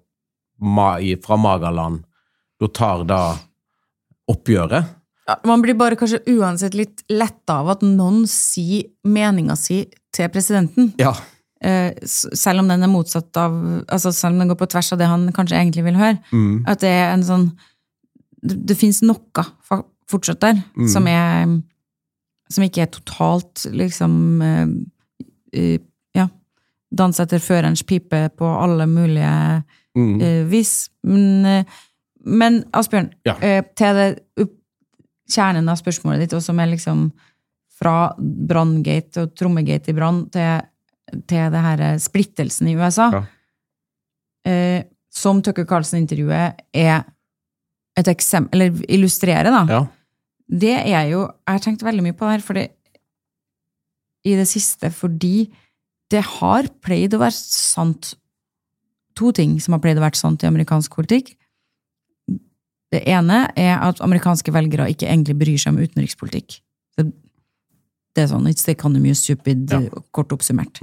fra Magaland, da tar det oppgjøret. Ja, man blir bare kanskje uansett litt lett av at noen sier meningen sin til presidenten. Ja. Selv om den motsatt av, altså selv om den går på tvers av det han kanskje egentlig vil høre. At det en sånn, det finnes noe fortsatt der, som ikke totalt liksom dans etter førerens pipe på alle mulige vis. Men Asbjørn, til det kjernen av spørsmålet ditt, og som liksom fra Branngate og Trommegate i Brann til det her splittelsen i USA, som Tucker Carlson-intervjuet et eksempel, eller illustrerer da, det jo, jeg har tenkt veldig mye på det her, fordi i det siste, fordi det har pleid å være sant, to ting som har pleid å være sant i amerikansk politikk. Det ene at amerikanske velgere ikke egentlig bryr seg om utenrikspolitikk. Det sånn, it's the economy of stupid, kort oppsummert.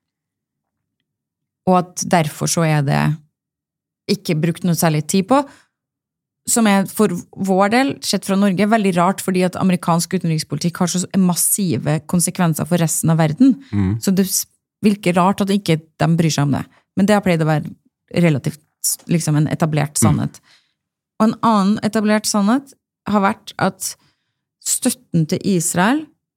Og at derfor så det ikke brukt noe særlig tid på, som for vår del, sett fra Norge, veldig rart, fordi at amerikansk utenrikspolitikk har så massive konsekvenser for resten av verden. Så det virker rart at ikke de bryr seg om det. Men det har pleid å være relativt liksom en etablert sannhet. Og en annen etablert sannhet har vært at støtten til Israel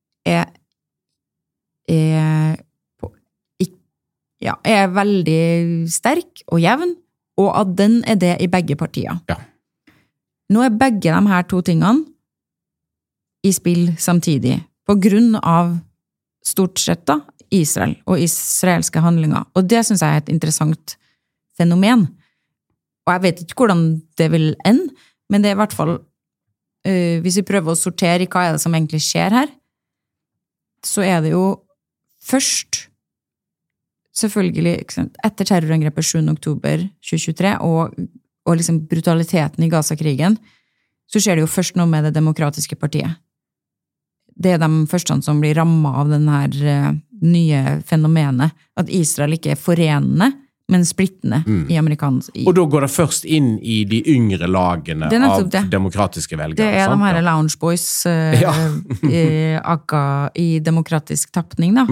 veldig sterk og jevn, og at den det i begge partier. Ja. Nå begge de her to tingene i spill samtidig, på grunn av stort sett da, Israel og israelske handlinger. Og det synes jeg et interessant fenomen. Og jeg vet ikke hvordan det vil ende, men det i hvert fall, hvis vi prøver å sortere i hva det som egentlig skjer her, så det jo først, selvfølgelig, etter terrorangrepet 7. oktober 2023, og liksom brutaliteten i Gaza-krigen, så skjer det jo først noe med det demokratiske partiet. Det de første som blir rammet av den her nye fenomenet, at Israel ikke forenende, men splittende i amerikansk... Og da går det først inn i de yngre lagene av demokratiske velgere. Det de her lounge boys akka i demokratisk tappning, da,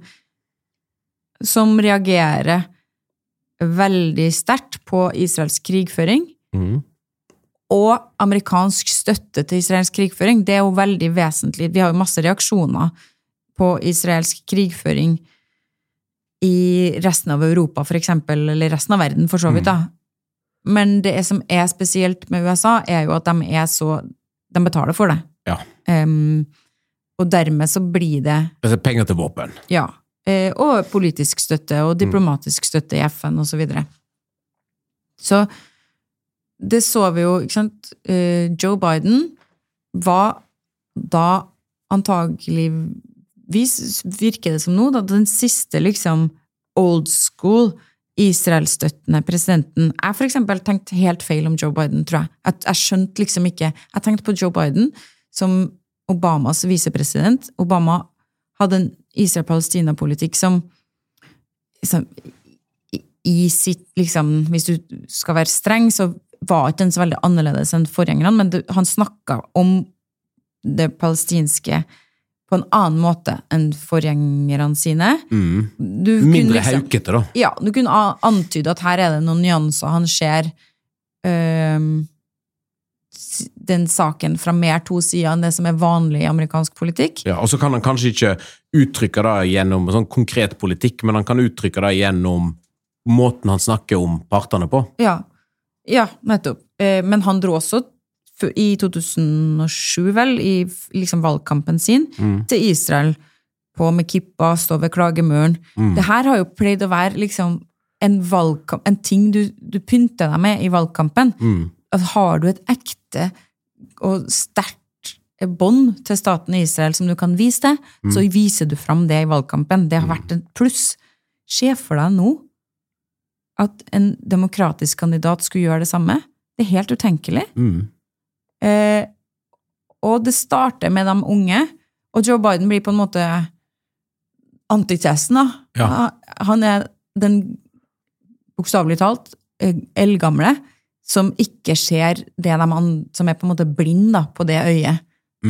som reagerer veldig sterkt på Israels krigføring, og amerikansk støtte til Israels krigføring. Det jo veldig vesentlig. Vi har jo masse reaksjoner på israelsk krigføring i resten av Europa, for eksempel, eller resten av verden, for så vidt da. Men det som spesielt med USA, jo at de betaler for det. Ja. Og dermed så blir det... Det penger til våpen. Ja. Og politisk støtte, og diplomatisk støtte i FN, og så videre. Så det så vi jo, ikke sant? Joe Biden var da antageligvis, virker det som nå, da den siste liksom old school Israel-støttende presidenten. Jeg for eksempel tenkte helt feil om Joe Biden, tror jeg. Jeg skjønte liksom ikke, jeg tenkte på Joe Biden som Obamas vicepresident. Obama hadde en Israel-Palestina-politikk som i sitt, liksom, hvis du skal være streng, så var ikke den så veldig annerledes enn forgjengerne, men han snakket om det palestinske på en annen måte enn forgjengerne sine. Mindre liksom, haukete da. Ja, du kunne antyde at her er det noen nyanser, han ser den saken fra mer to sider enn det som er vanlig i amerikansk politikk. Ja, og så kan han kanskje ikke uttrykke det gjennom sånn konkret politikk, men han kan uttrykke det gjennom måten han snakker om partene på. Ja, nettopp. Men han dro også i 2007 vel, i liksom valgkampen sin, til Israel, på med kippa, stå ved klagemuren. Det her har jo pleid å være liksom en valgkamp, en ting du pynter deg med i valgkampen. At har du et ekte og sterkt bånd til staten Israel som du kan vise det, så viser du fram det i valgkampen. Det har vært en pluss. Skje for deg nå at en demokratisk kandidat skulle gjøre det samme. Det er helt utenkelig. Og det starter med de unge, og Joe Biden blir på en måte antitesten da. Ja. Han er den bokstavelig talt eldgamle som ikke ser det som er på en måte blind da, på det øyet.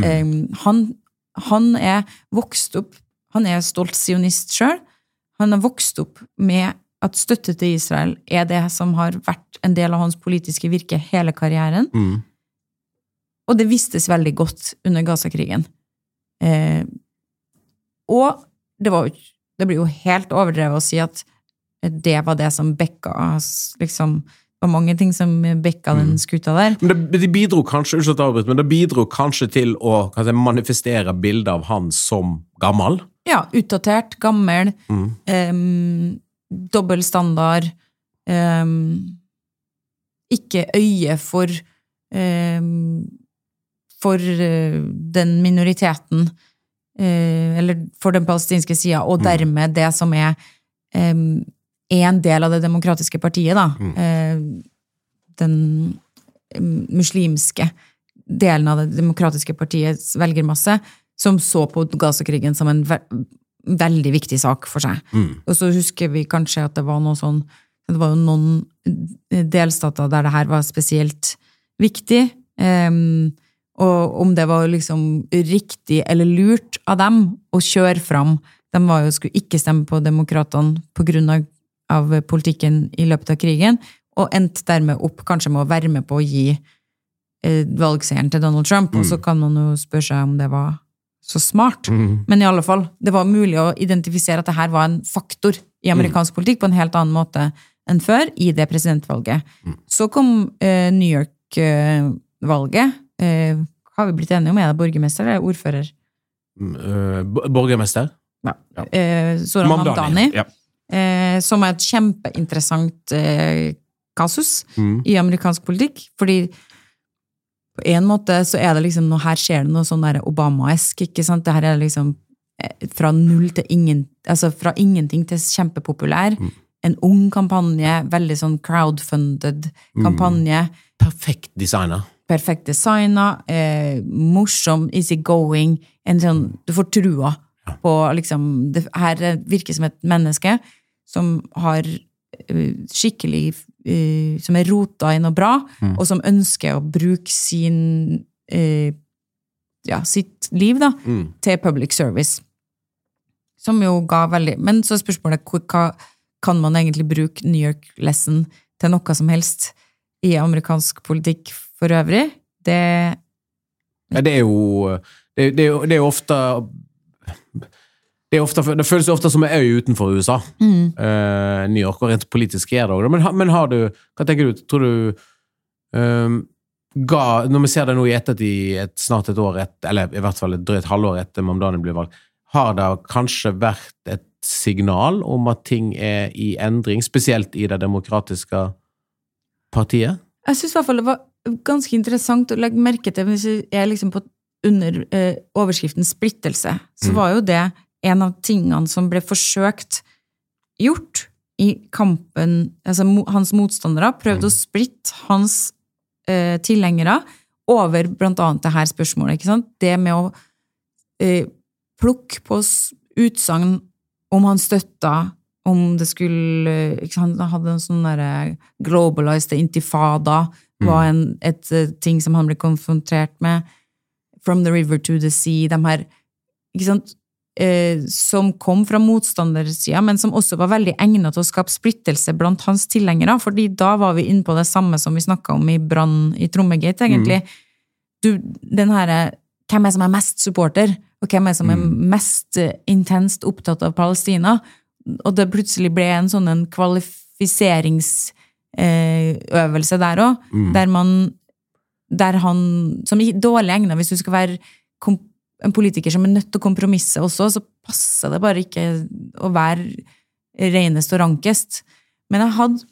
Han er vokst opp, han er stolt sionist selv, han har vokst opp med at støtte til Israel er det som har vært en del av hans politiske virke hele karrieren. Og det vistes veldig godt under Gaza-krigen. Og det blir jo helt overdrevet å si at det var det som bekka, liksom, det var mange ting som bekka den skuta der. Men det bidro kanskje, men det bidro kanskje til å manifestere bildet av han som gammel? Ja, utdatert, gammel, dobbel standard, ikke øye for den minoriteten, eller for den palestinske siden, og dermed det som er en del av det demokratiske partiet, da. Den muslimske delen av det demokratiske partiets velgermasse, som så på Gaza-krigen som en veldig viktig sak for seg. Og så husker vi kanskje at det var noe sånn, det var jo noen delstater der det her var spesielt viktig, og om det var liksom riktig eller lurt av dem å kjøre fram. De skulle ikke stemme på demokratene på grunn av politikken i løpet av krigen, og endte dermed opp kanskje med å være med på å gi valgseieren til Donald Trump, og så kan man jo spørre seg om det var så smart. Men i alle fall, det var mulig å identifisere at det her var en faktor i amerikansk politikk på en helt annen måte enn før i det presidentvalget. Så kom New York-valget. Har vi blitt enige om, er det borgermester eller ordfører? Borgermester? Ja. Zoran Mamdani. Ja. Som er et kjempeinteressant kasus i amerikansk politikk, fordi på en måte så er det liksom, her skjer det noe sånn der Obama-esk, ikke sant? Det her er liksom fra null til ingen, altså fra ingenting til kjempepopulær, en ung kampanje, veldig sånn crowdfunded kampanje. Perfekt designer, morsom, easygoing, en sånn, du får trua på liksom, det her virker som et menneske som har skikkelig, som er rota i noe bra, og som ønsker å bruke sitt liv da, til public service. Som jo ga veldig, men så spørsmålet, hva kan man egentlig bruke New York-lesson til noe som helst i amerikansk politikk for øvrig? Det er jo ofte det føles jo ofte som en øy utenfor USA, New York, og rent politisk er det også. Men har du, hva tenker du, tror du, når vi ser det nå i ettertid, snart et år etter, eller i hvert fall et drøyt halvår etter Mamdani ble valgt, har det kanskje vært et signal om at ting er i endring, spesielt i det demokratiske partiet? Jeg synes I hvert fall det var ganske interessant å legge merke til, hvis jeg liksom på under overskriften splittelse, så var jo det en av tingene som ble forsøkt gjort I kampen, altså hans motstandere prøvde å splitte hans tilhengere over blant annet det her spørsmålet, ikke sant? Det med å plukke på utsagn om han støtta, om det skulle, ikke sant? Han hadde en sånn der globalized intifada, var et ting som han ble konfrontert med, From the River to the Sea, de her, ikke sant? Som kom fra motstandersiden, men som også var veldig egnet til å skape splittelse blant hans tilhengere, fordi da var vi inne på det samme som vi snakket om I brann I Trommegate, egentlig. Den her, hvem som mest supporter, og hvem som mest intenst opptatt av Palestina, og det plutselig ble en sånn en kvalifiseringsøvelse der også, der han, som dårlig egnet, hvis du skal være en politiker som nødt til å kompromisse også, så passer det bare ikke å være renest og rankest. Men jeg hadde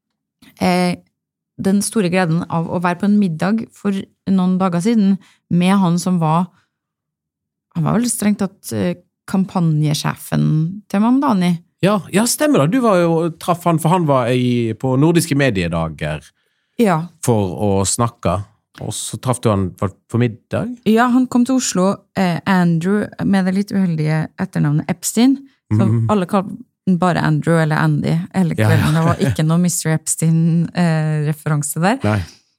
den store gleden av å være på en middag for noen dager siden med han som han var vel strengt tatt kampanjesjefen til Mamdani. Ja, stemmer det. Du var jo, traff han, for han var på nordiske mediedager for å snakke. Og så traff du han på middag? Ja, han kom til Oslo, Andrew, med det litt uheldige etternavnet Epstein, som alle kaller bare Andrew eller Andy, hele kvelden. Det var ikke noe Mr. Epstein-referanse der. Nei.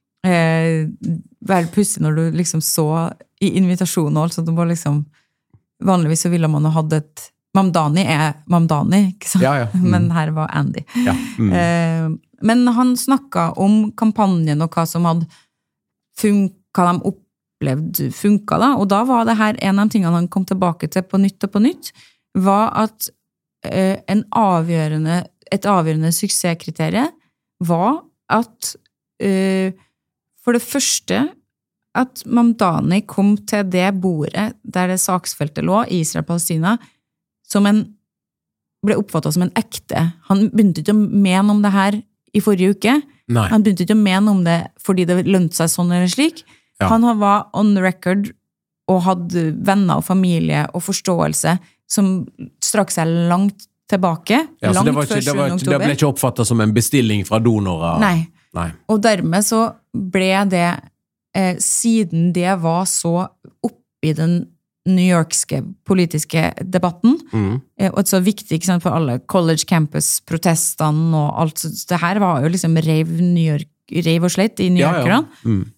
Vel pussig når du liksom så I invitasjonen og alt, så det var liksom, vanligvis så ville man ha hatt et Mamdani Mamdani, ikke sant? Ja. Men her var Andy. Ja. Men han snakket om kampanjen og hva som hadde hva de opplevde funket da, og da var det her en av tingene han kom tilbake til på nytt og på nytt, var at et avgjørende suksesskriterium var at for det første at Mamdani kom til det bordet der det saksfeltet lå I Israel-Palestina som ble oppfattet som en ekte. Han begynte ikke å mene om det her I forrige uke. Nei. Han begynte ikke å mene om det fordi det lønte seg sånn eller slik. Ja. Han var on the record og hadde venner og familie og forståelse som strakk seg langt tilbake. Ja, langt før 7. oktober. Det ble ikke oppfattet som en bestilling fra donorer. Nei. Og dermed så ble det, siden det var så oppi den New Yorkske politiske debatten, og så viktig ikke sant, for alle college campus-protestene og alt, så det her var jo liksom reiv og slett I New Yorkerne.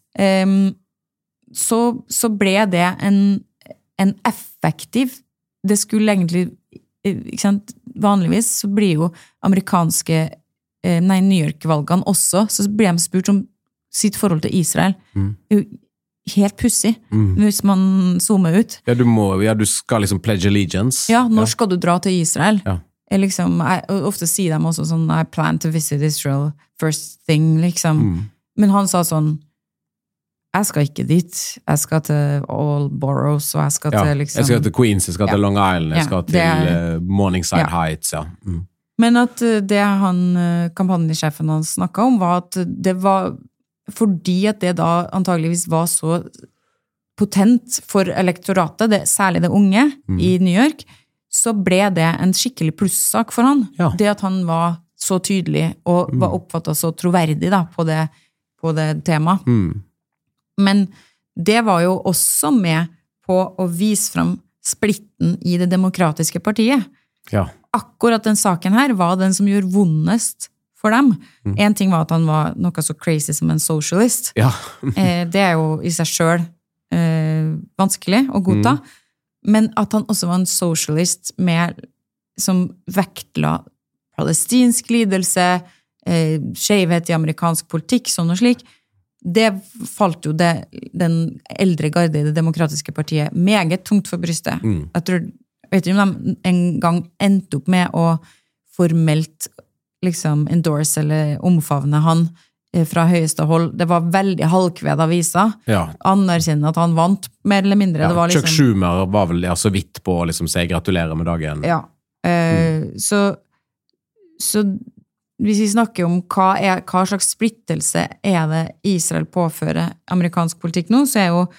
Så ble det en effektiv, det skulle egentlig, ikke sant, vanligvis så blir jo amerikanske, New York-valgene også, så ble de spurt om sitt forhold til Israel. Helt pussig, hvis man zoomer ut. Ja, du skal liksom pledge allegiance. Ja, når skal du dra til Israel? Jeg ofte sier de også sånn, I plan to visit Israel first thing, liksom. Men han sa sånn, jeg skal ikke dit, jeg skal til All Boroughs, og jeg skal til liksom... Jeg skal til Queens, jeg skal til Long Island, jeg skal til Morningside Heights, Men at det kampanjesjefen han snakket om, var at det var fordi at det da antageligvis var så potent for elektoratet, særlig det unge I New York, så ble det en skikkelig plussak for han. Det at han var så tydelig og var oppfattet så troverdig da, på det temaet. Men det var jo også med på å vise frem splitten I det demokratiske partiet. Akkurat den saken her var den som gjorde vondest for dem. En ting var at han var noe så crazy som en socialist. Det jo I seg selv vanskelig å godta. Men at han også var en socialist som vektla palestinsk lidelse, skjevhet I amerikansk politikk, sånn og slik. Det falt jo den eldre garde I det demokratiske partiet meget tungt for brystet. Jeg vet ikke om de en gang endte opp med å formelt liksom endorse eller omfavne han fra høyeste hold. Det var veldig halvkved avisa. Anerkjenne at han vant, mer eller mindre. Det var liksom... Chuck Schumer var vel så vidt på å liksom, si gratulerer med dagen. Så hvis vi snakker om hva slags splittelse det Israel påfører amerikansk politikk nå, så jo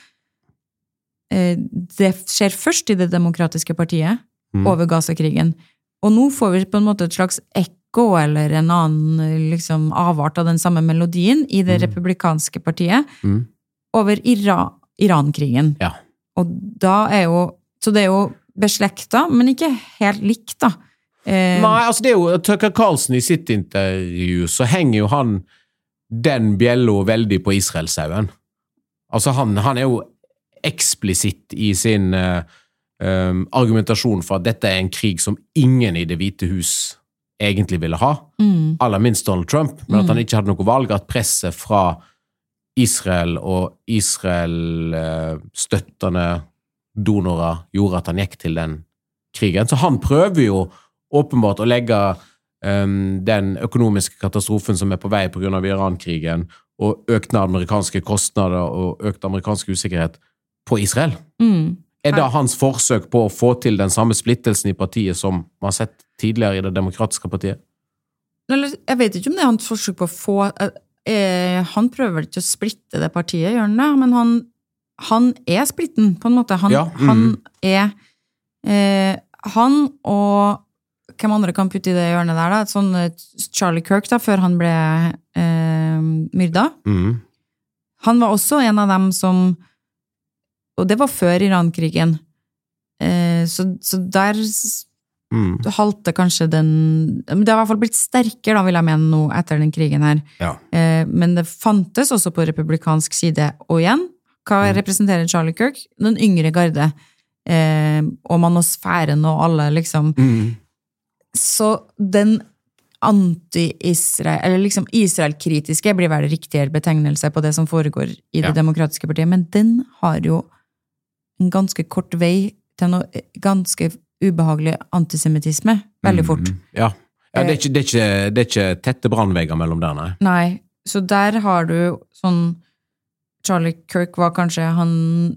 det skjer først i det demokratiske partiet over Gaza-krigen. Og nå får vi på en måte et slags ekko eller en annen liksom, avart av den samme melodien i det republikanske partiet over Iran-krigen. Ja. Og da så det jo beslekta, men ikke helt likt da. Nei, altså det jo Tucker Carlson i sitt intervju, så henger jo han den bjella veldig på Israelsauen. Altså han jo eksplisitt i sin argumentasjon for at dette en krig som ingen i det hvite hus egentlig ville ha, aller minst Donald Trump, men at han ikke hadde noe valg, at presset fra Israel og Israel støttende donorer gjorde at han gikk til den krigen. Så han prøver jo åpenbart å legge den økonomiske katastrofen som på vei på grunn av Iran-krigen og økte amerikanske kostnader og økte amerikansk usikkerhet på Israel. Det hans forsøk på å få til den samme splittelsen i partiet som man har sett tidligere i det demokratiske partiet? Jeg vet ikke om det hans forsøk på å få... han prøver ikke å splitte det partiet, gjør han det? Men han splitten, på en måte. Han og hvem andre kan putte i det hjørnet der da? Sånn Charlie Kirk da, før han ble myrda. Han var også en av dem som, og det var før Iran-krigen, så der halte kanskje den, det har i hvert fall blitt sterkere da, vil jeg mene nå, etter den krigen her. Ja. Men det fantes også på republikansk side, og igjen, hva representerer Charlie Kirk? Den yngre garde, og manosfæren og alle liksom. Så den anti-Israel, eller liksom Israel-kritiske blir vel riktigere betegnelse på det som foregår i det demokratiske partiet, men den har jo en ganske kort vei til noe ganske ubehagelig antisemitisme, veldig fort. Ja, det er ikke tette brannvegger mellom der, nei. Nei, så der har du sånn, Charlie Kirk var kanskje, han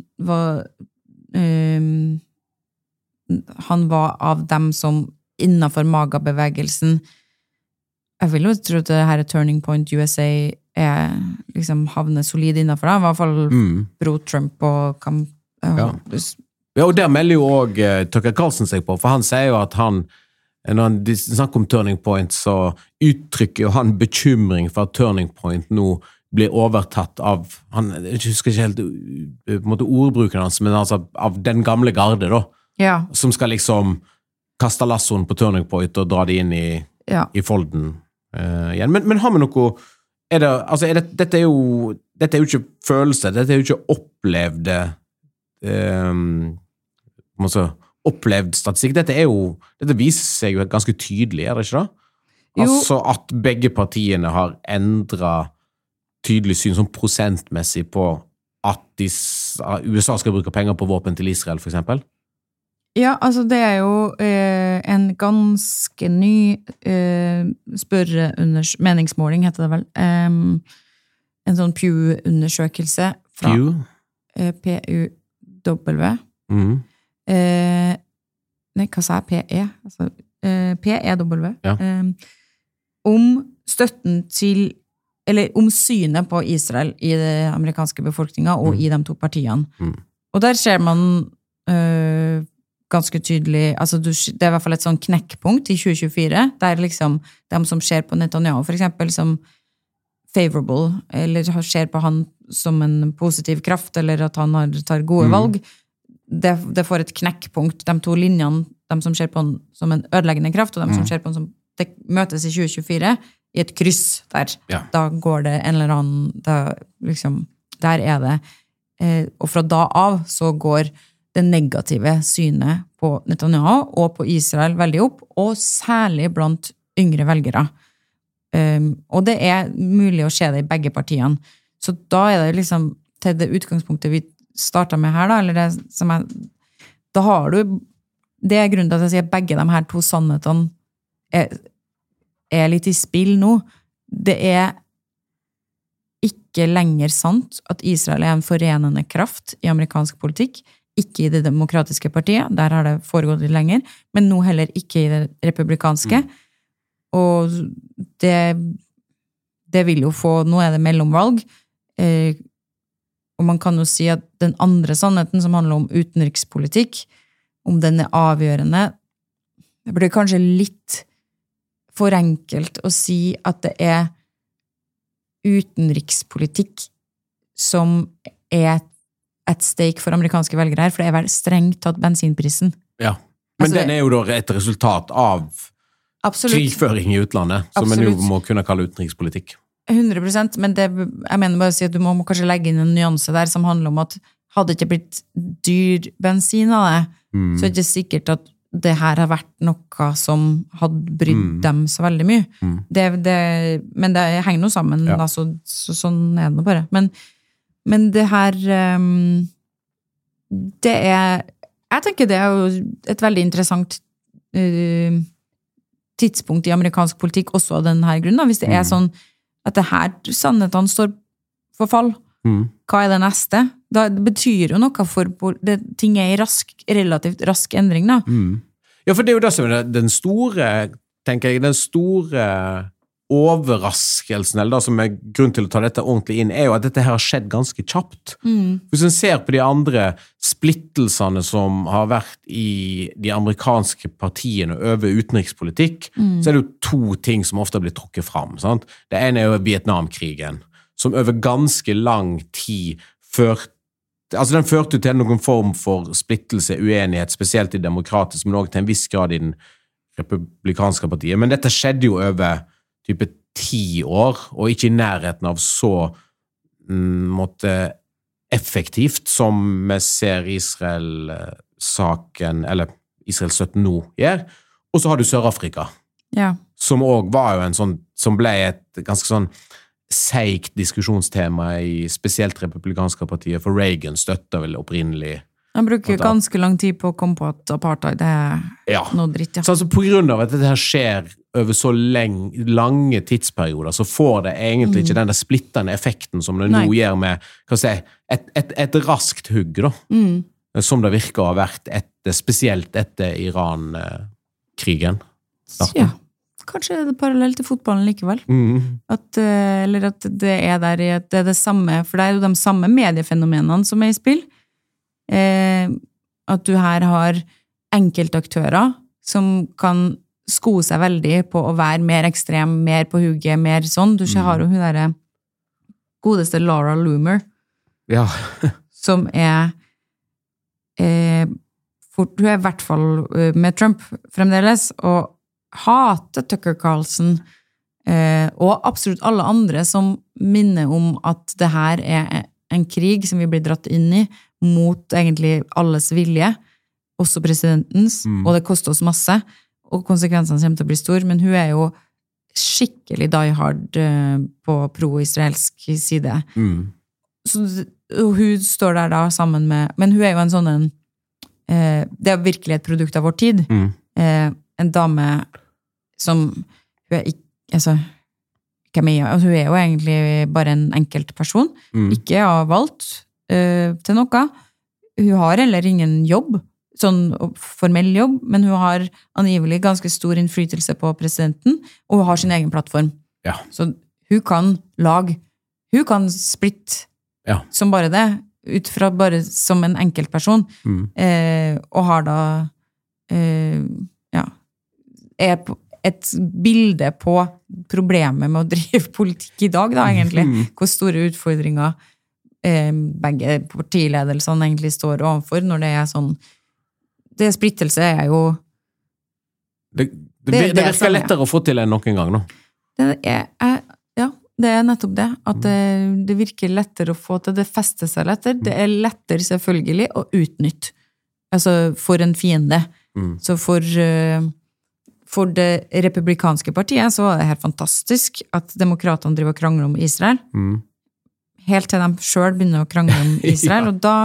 var av dem som innenfor MAGA-bevegelsen, jeg vil jo tro at det her Turning Point USA liksom havner solid innenfor det, i hvert fall pro-Trump og Ja, og der melder jo også Tucker Carlson seg på, for han sier jo at når han snakker om Turning Point, så uttrykker jo han bekymring for at Turning Point nå blir overtatt av, jeg husker ikke helt på en måte ordbruken hans, men altså av den gamle garde da, som skal liksom kaste lassoen på Turning Point og dra de inn i folden igjen. Men har vi noe, dette er jo ikke følelse, dette er jo ikke opplevde opplevd statistikk. Dette viser seg jo ganske tydelig, det ikke da? Altså at begge partiene har endret tydelig syn som prosentmessig på at USA skal bruke penger på våpen til Israel, for eksempel. Ja, altså det jo en ganske ny meningsmåling, heter det vel. En sånn Pew-undersøkelse fra P-U-W. Nei, hva sa jeg? P-E? Altså, P-E-W. Ja. Om støtten til, eller om synet på Israel i det amerikanske befolkningen og i de to partiene. Og der ser man ganske tydelig, altså det i hvert fall et sånn knekkpunkt i 2024, der liksom de som ser på Netanyahu for eksempel som favorable, eller ser på han som en positiv kraft, eller at han tar gode valg, det får et knekkpunkt, de to linjene, de som ser på han som en ødeleggende kraft, og de som ser på han som det møtes i 2024, i et kryss der. Da går det en eller annen, der det, og fra da av så går det negative synet på Netanyahu og på Israel veldig opp, og særlig blant yngre velgere. Og det mulig å se det i begge partiene. Så da det liksom til det utgangspunktet vi startet med her da, eller det som da har du, det grunnen til at jeg sier begge de her to sannhetene litt i spill nå. Det ikke lenger sant at Israel en forenende kraft i amerikansk politikk, ikke i det demokratiske partiet, der har det foregått litt lenger, men nå heller ikke i det republikanske. og det vil jo få, nå det mellomvalg, og man kan jo si at den andre sannheten som handler om utenrikspolitikk, om den avgjørende, det blir kanskje litt for enkelt å si at det utenrikspolitikk som et stake for amerikanske velgere her, for det vel strengt tatt bensinprisen. Ja, men den jo da et resultat av krigføring i utlandet, som man jo må kunne kalle utenrikspolitikk. 100%, men jeg mener bare å si at du må kanskje legge inn en nyanse der som handler om at hadde det ikke blitt dyr bensin av det, så det ikke sikkert at det her har vært noe som hadde brydd dem så veldig mye. Men det henger noe sammen, da, så sånn det nå bare. Men det her, jeg tenker det jo et veldig interessant tidspunkt i amerikansk politikk også av denne grunnen. Hvis det sånn at det her sannhetene står for fall, hva det neste? Det betyr jo noe for ting i relativt rask endring, da. Ja, for det jo det som den store, tenker jeg, den store overraskelsen, eller da som grunn til å ta dette ordentlig inn, jo at dette her har skjedd ganske kjapt. Hvis en ser på de andre splittelsene som har vært i de amerikanske partiene over utenrikspolitikk, så det jo to ting som ofte blir trukket fram. Sant? Det ene jo Vietnamkrigen, som over ganske lang tid den førte til noen form for splittelse, uenighet, spesielt i demokratisk, men også til en viss grad i den republikanske partiet. Men dette skjedde jo over type 10 år, og ikke i nærheten av så effektivt som vi ser Israel-saken, eller Israel 17 nå gjør. Og så har du Sør-Afrika, som også var jo en sånn, som ble et ganske sånn seigt diskusjonstema i spesielt republikanske partiet, for Reagan støtter vel opprinnelig. Han bruker ganske lang tid på å komme på at apartheid noe dritt, Så altså på grunn av at dette her skjer over så lange tidsperioder, så får det egentlig ikke den splittende effekten som det nå gjør med, hva si, et raskt hugg, da. Som det virker å ha vært spesielt etter Iran-krigen. Ja. Kanskje det parallelt til fotballen likevel. Eller at det der i at det det samme, for det jo de samme mediefenomenene som i spill. At du her har enkeltaktører som kan sko seg veldig på å være mer ekstrem, mer på hugget, mer sånn. Du har jo hun der godeste Laura Loomer, som hun i hvert fall med Trump fremdeles, og hater Tucker Carlson og absolutt alle andre som minner om at det her en krig som vi blir dratt inn i mot egentlig alles vilje, også presidentens, og det koster oss masse, og konsekvensene kommer til å bli stor, men hun jo skikkelig diehard på pro-israelsk side. Og hun står der da sammen med, men hun jo en sånn det virkelig et produkt av vår tid. En dame som hun ikke, hun jo egentlig bare en enkelt person, ikke har valgt til noe. Hun har heller ingen jobb, sånn formell jobb, men hun har angivelig ganske stor innflytelse på presidenten, og hun har sin egen plattform. Så hun kan splitte som bare det, ut fra bare som en enkelt person, og har da et bilde på problemet med å drive politikk i dag, da, egentlig. Hvor store utfordringer begge partiledelsene egentlig står overfor, når det sånn det splittelse jo det virker lettere å få til enn noen gang, nå. Det nettopp det, at det virker lettere å få til, det fester seg lettere, det lettere selvfølgelig å utnytte, altså for en fiende. Så for det republikanske partiet så var det helt fantastisk at demokratene driver og krangler om Israel, helt til de selv begynner å krangle om Israel, og da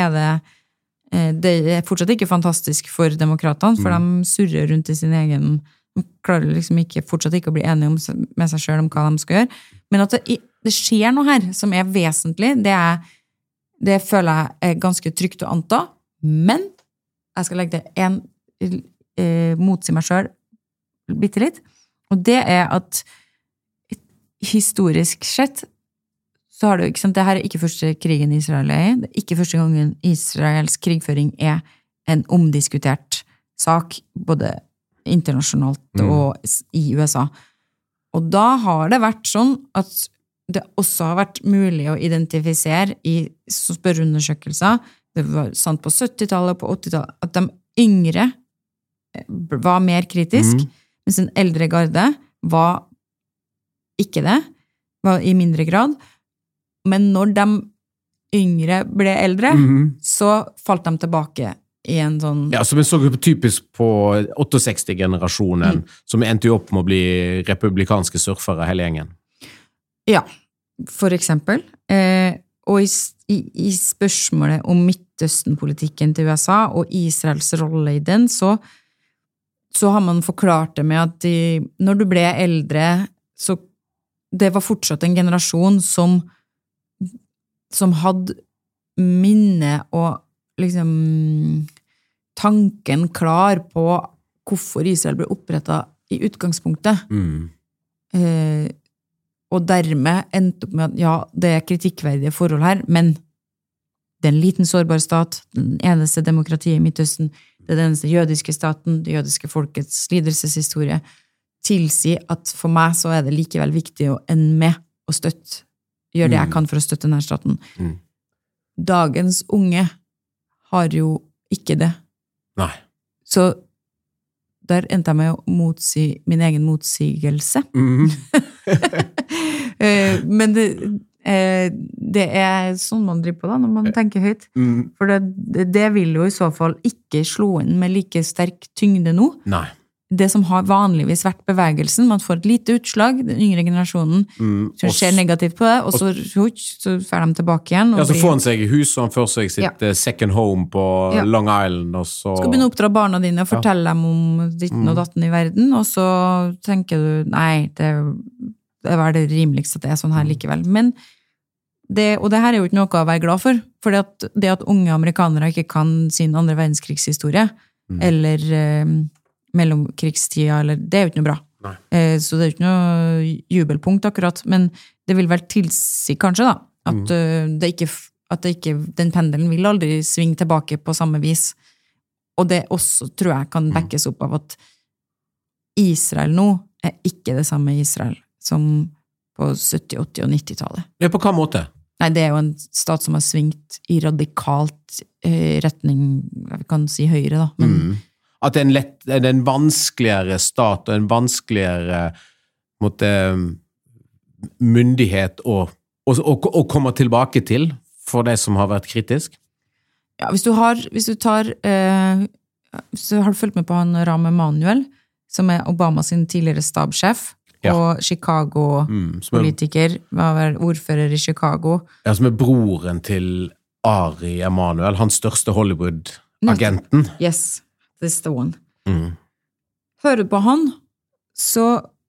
det fortsatt ikke fantastisk for demokratene, for de surrer rundt i sin egen, de klarer liksom fortsatt ikke å bli enige med seg selv om hva de skal gjøre, men at det skjer noe her som vesentlig, det føler jeg ganske trygt å anta, men jeg skal legge det motsi meg selv bitte litt, Og det at historisk sett så har du, ikke sant, det her ikke første krigen Israel i, det ikke første gangen Israels krigføring en omdiskutert sak, både internasjonalt og i USA. Og da har det vært sånn at det også har vært mulig å identifisere i spørreundersøkelser, det var sant på 70-tallet og på 80-tallet, at de yngre var mer kritisk, mens en eldre garde var ikke det, var i mindre grad. Men når de yngre ble eldre, så falt de tilbake i en sånn... Ja, som vi så typisk på 68-generasjonen, som endte jo opp med å bli republikanske surfere hele gjengen. Ja, for eksempel. Og i spørsmålet om Midtøsten-politikken til USA og Israels rolle i den, så har man forklart det med at når du ble eldre, så det var fortsatt en generasjon som hadde minne og liksom tanken klar på hvorfor Israel ble opprettet i utgangspunktet. Og dermed endte opp med at ja, det kritikkverdige forhold her, men det en liten sårbar stat, den eneste demokratiet i Midtøsten, det den eneste jødiske staten, det jødiske folkets lidelseshistorie, tilsier at for meg så det likevel viktig å ende med å gjøre det jeg kan for å støtte denne staten. Dagens unge har jo ikke det. Nei. Så der endte jeg med å motsi min egen motsigelse. Men det sånn man driver på da, når man tenker høyt. For det vil jo i så fall ikke slå inn med like sterk tyngde nå. Nei. Det som har vanligvis vært bevegelsen, man får et lite utslag, den yngre generasjonen ser negativt på det, og så fer de tilbake igjen. Ja, så får han seg i hus, og han får seg sitt second home på Long Island, og så... Skal begynne å oppdra barna dine og fortelle dem om ditten og datten i verden, og så tenker du, nei, det var det rimeligst at det sånn her likevel. Men og det her jo ikke noe å være glad for det at unge amerikanere ikke kan sin andre verdenskrigshistorie, eller... mellomkrigstida, eller det jo ikke noe bra. Så det jo ikke noe jubelpunkt akkurat, men det vil vel tilsi kanskje da, at den pendelen vil aldri svinge tilbake på samme vis. Og det også tror jeg kan backes opp av at Israel nå ikke det samme Israel som på 70-, 80- og 90-tallet. Ja, på hva måte? Nei, det jo en stat som har svingt i radikalt retning, vi kan si høyre da, men at det en vanskeligere stat og en vanskeligere myndighet å komme tilbake til for det som har vært kritisk? Ja, hvis du har fulgt med på han Rahm Emanuel, som Obama sin tidligere stabssjef, og Chicago-politiker, var vel ordfører i Chicago. Ja, som broren til Ari Emanuel, hans største Hollywood-agenten. Yes. This the one. Hører du på han, så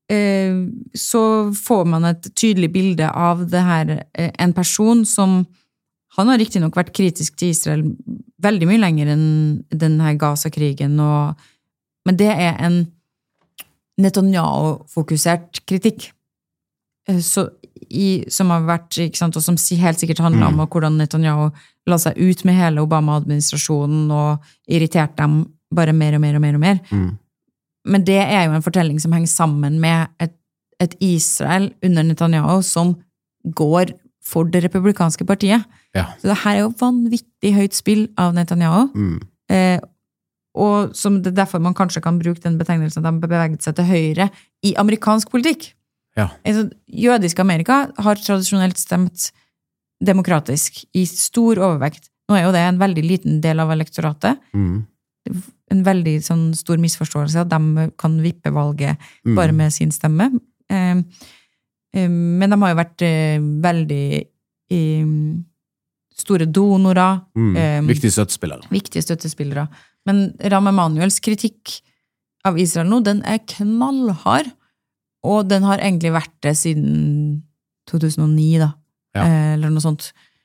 får man et tydelig bilde av det her, en person som, han har riktig nok vært kritisk til Israel veldig mye lenger enn denne Gaza-krigen, men det en Netanyahu-fokusert kritikk, som har vært, ikke sant, og som helt sikkert handler om hvordan Netanyahu la seg ut med hele Obama-administrasjonen og irriterte dem bare mer og mer og mer og mer. Men det jo en fortelling som henger sammen med et Israel under Netanyahu som går for det republikanske partiet. Ja. Så det her jo vanvittig høyt spill av Netanyahu. Og som det derfor man kanskje kan bruke den betegnelsen at de beveget seg til høyre i amerikansk politikk. Ja. Jødisk Amerika har tradisjonelt stemt demokratisk i stor overvekt. Nå jo det en veldig liten del av elektoratet. En veldig sånn stor misforståelse at de kan vippe valget bare med sin stemme. Men de har jo vært veldig store donorer. Viktige støttespillere. Viktige støttespillere. Men Rahm Emanuels kritikk av Israel nå, den knallhard, og den har egentlig vært det siden 2009 da, eller noe sånt.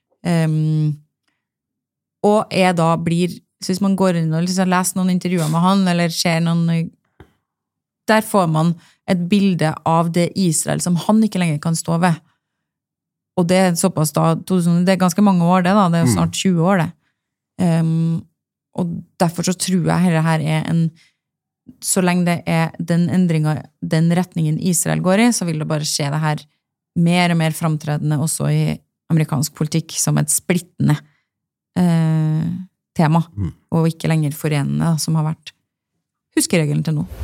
Og da blir, så hvis man går inn og liksom leser noen intervjuer med han, eller ser noen der får man et bilde av det Israel som han ikke lenger kan stå ved. Og det såpass da, det ganske mange år det da, det snart 20 år det. Og derfor så tror jeg her så lenge det den endringen, den retningen Israel går i, så vil det bare skje det her mer og mer framtredende også i amerikansk politikk som et splittende tema, og ikke lenger forenende som har vært huskeregelen til nå.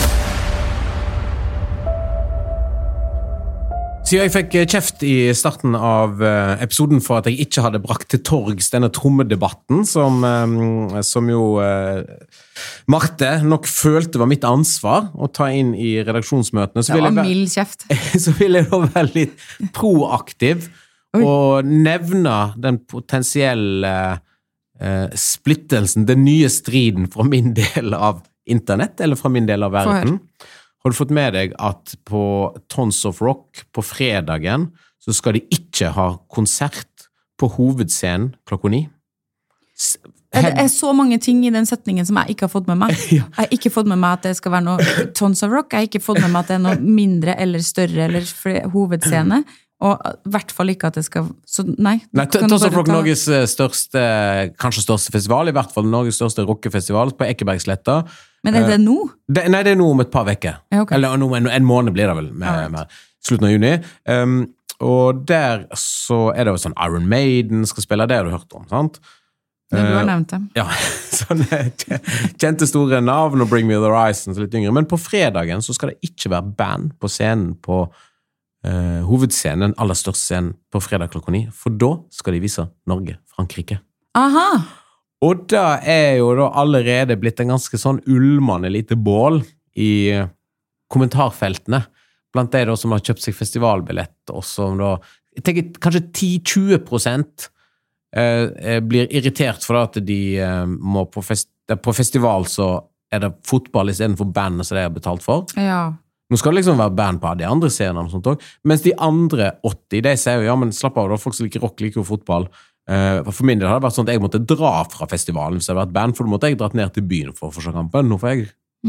Så jeg fikk kjeft i starten av episoden for at jeg ikke hadde brakt til torgs denne trommedebatten, som jo Marte nok følte var mitt ansvar å ta inn i redaksjonsmøtene. Det var mild kjeft. Så vil jeg da være litt proaktiv og nevne den potensielle splittelsen, den nye striden fra min del av internett, eller fra min del av verden. Har du fått med deg at på Tons of Rock på fredagen så skal de ikke ha konsert på hovedscenen klokka 9? Det så mange ting i den setningen som jeg ikke har fått med meg. Jeg har ikke fått med meg at det skal være noe Tons of Rock, jeg har ikke fått med meg at det noe mindre eller større eller hovedscene, og I hvert fall ikke at det skal... Så nei Tons of Rock, Norges største, kanskje største festival, I hvert fall Norges største rockefestival på Ekebergsletta. Men det nå? Nei, det nå om et par vekker. Ja, okay. Eller en måned blir det vel, med slutten av juni. Og der så det jo sånn Iron Maiden skal spille, det har du hørt om, sant? Du har nevnt det. Ja, sånne kjente store navn, og Bring Me The Horizon, så litt yngre. Men på fredagen så skal det ikke være band på scenen på hovedscenen, den aller største scenen på fredag klokka 9, for da skal de vise Norge-Frankrike. Aha! Og da jo da allerede blitt en ganske sånn ulmende lite bål I kommentarfeltene, blant de da som har kjøpt seg festivalbillett, og som da, jeg tenker kanskje 10-20% blir irritert for at de må på festival så det fotball I stedet for band som de har betalt for. Ja. Nå skal det liksom være band på de andre scenene og sånt også, mens de andre 80, de sier jo, ja, men slapp av da, folk som liker rock, liker jo fotball. For min del har det vært sånn at jeg måtte dra fra festivalen hvis det hadde vært band, for da måtte jeg dratt ned til byen for å få se kampen. Nå får jeg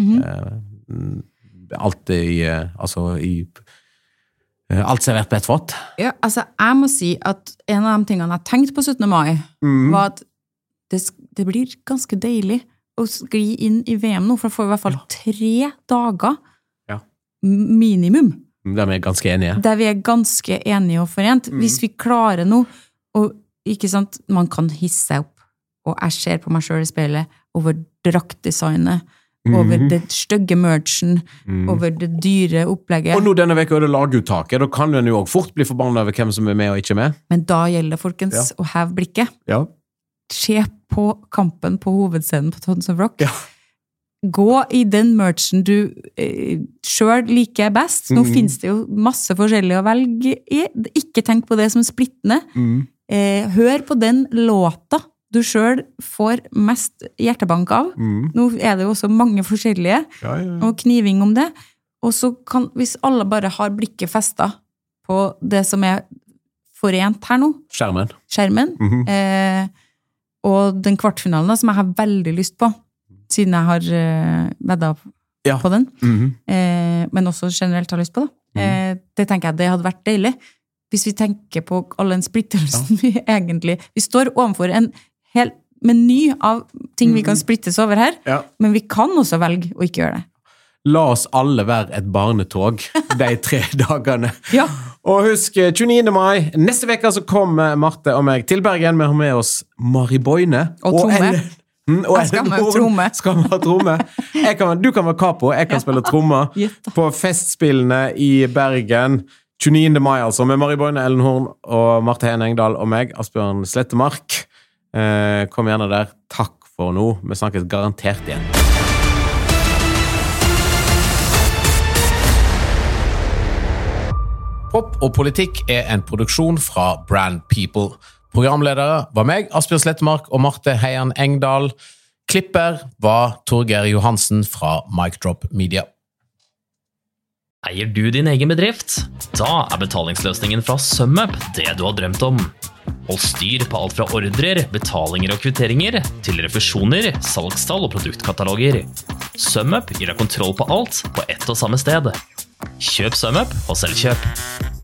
alt servert på et fått. Ja, altså, jeg må si at en av de tingene jeg tenkte på 17. mai var at det blir ganske deilig å skli inn I VM nå, for da får vi I hvert fall 3 dager minimum. Der vi ganske enige. Der vi ganske enige og forent. Hvis vi klarer noe, og ikke sant, man kan hisse opp, og jeg ser på meg selv I speilet, over draktdesignet, over det stygge merchen, over det dyre opplegget. Og nå denne veka det laguttaket, da kan den jo også fort bli forbannet over hvem som med og ikke med. Men da gjelder det, folkens, å heve blikket. Ja. Se på kampen på hovedscenen på Tons of Rock. Ja. Gå I den merchen du selv liker best. Nå finnes det jo masse forskjellige å velge I. Ikke tenk på det som splittende. Hør på den låta du selv får mest hjertebank av. Nå det jo også mange forskjellige, og kniving om det. Og så kan, hvis alle bare har blikket festet på det som forent her nå. Skjermen. Og den kvartfinalen da, som jeg har veldig lyst på, siden jeg har veddet på den, men også generelt har lyst på det. Det tenker jeg, det hadde vært deilig. Hvis vi tenker på all den splittelsen vi egentlig, vi står overfor en hel meny av ting vi kan splittes over her, men vi kan også velge å ikke gjøre det. La oss alle være et barnetog de 3 dagene. Ja. Og husk, 29. mai, neste veka så kommer Marte og meg til Bergen, vi har med oss Mari Boine. Og tromme. Jeg skal med tromme. Skal ha tromme. Du kan være kapo, jeg kan spille tromme på festspillene I Bergen 29. mai altså, med Mari Boine, Ellen Horn og Marte Heen Engdahl og meg, Asbjørn Slettemark. Kom gjerne der. Takk for nå. Vi snakkes garantert igjen. Pop og politikk en produksjon fra Brand People. Programledere var meg, Asbjørn Slettemark og Marte Heen Engdahl. Klipper var Torgeir Johansen fra Mic Drop Media. Eier du din egen bedrift? Da betalingsløsningen fra SumUp det du har drømt om. Hold styr på alt fra ordrer, betalinger og kvitteringer, til refusjoner, salgstall og produktkataloger. SumUp gir deg kontroll på alt på ett og samme sted. Kjøp SumUp og selv kjøp.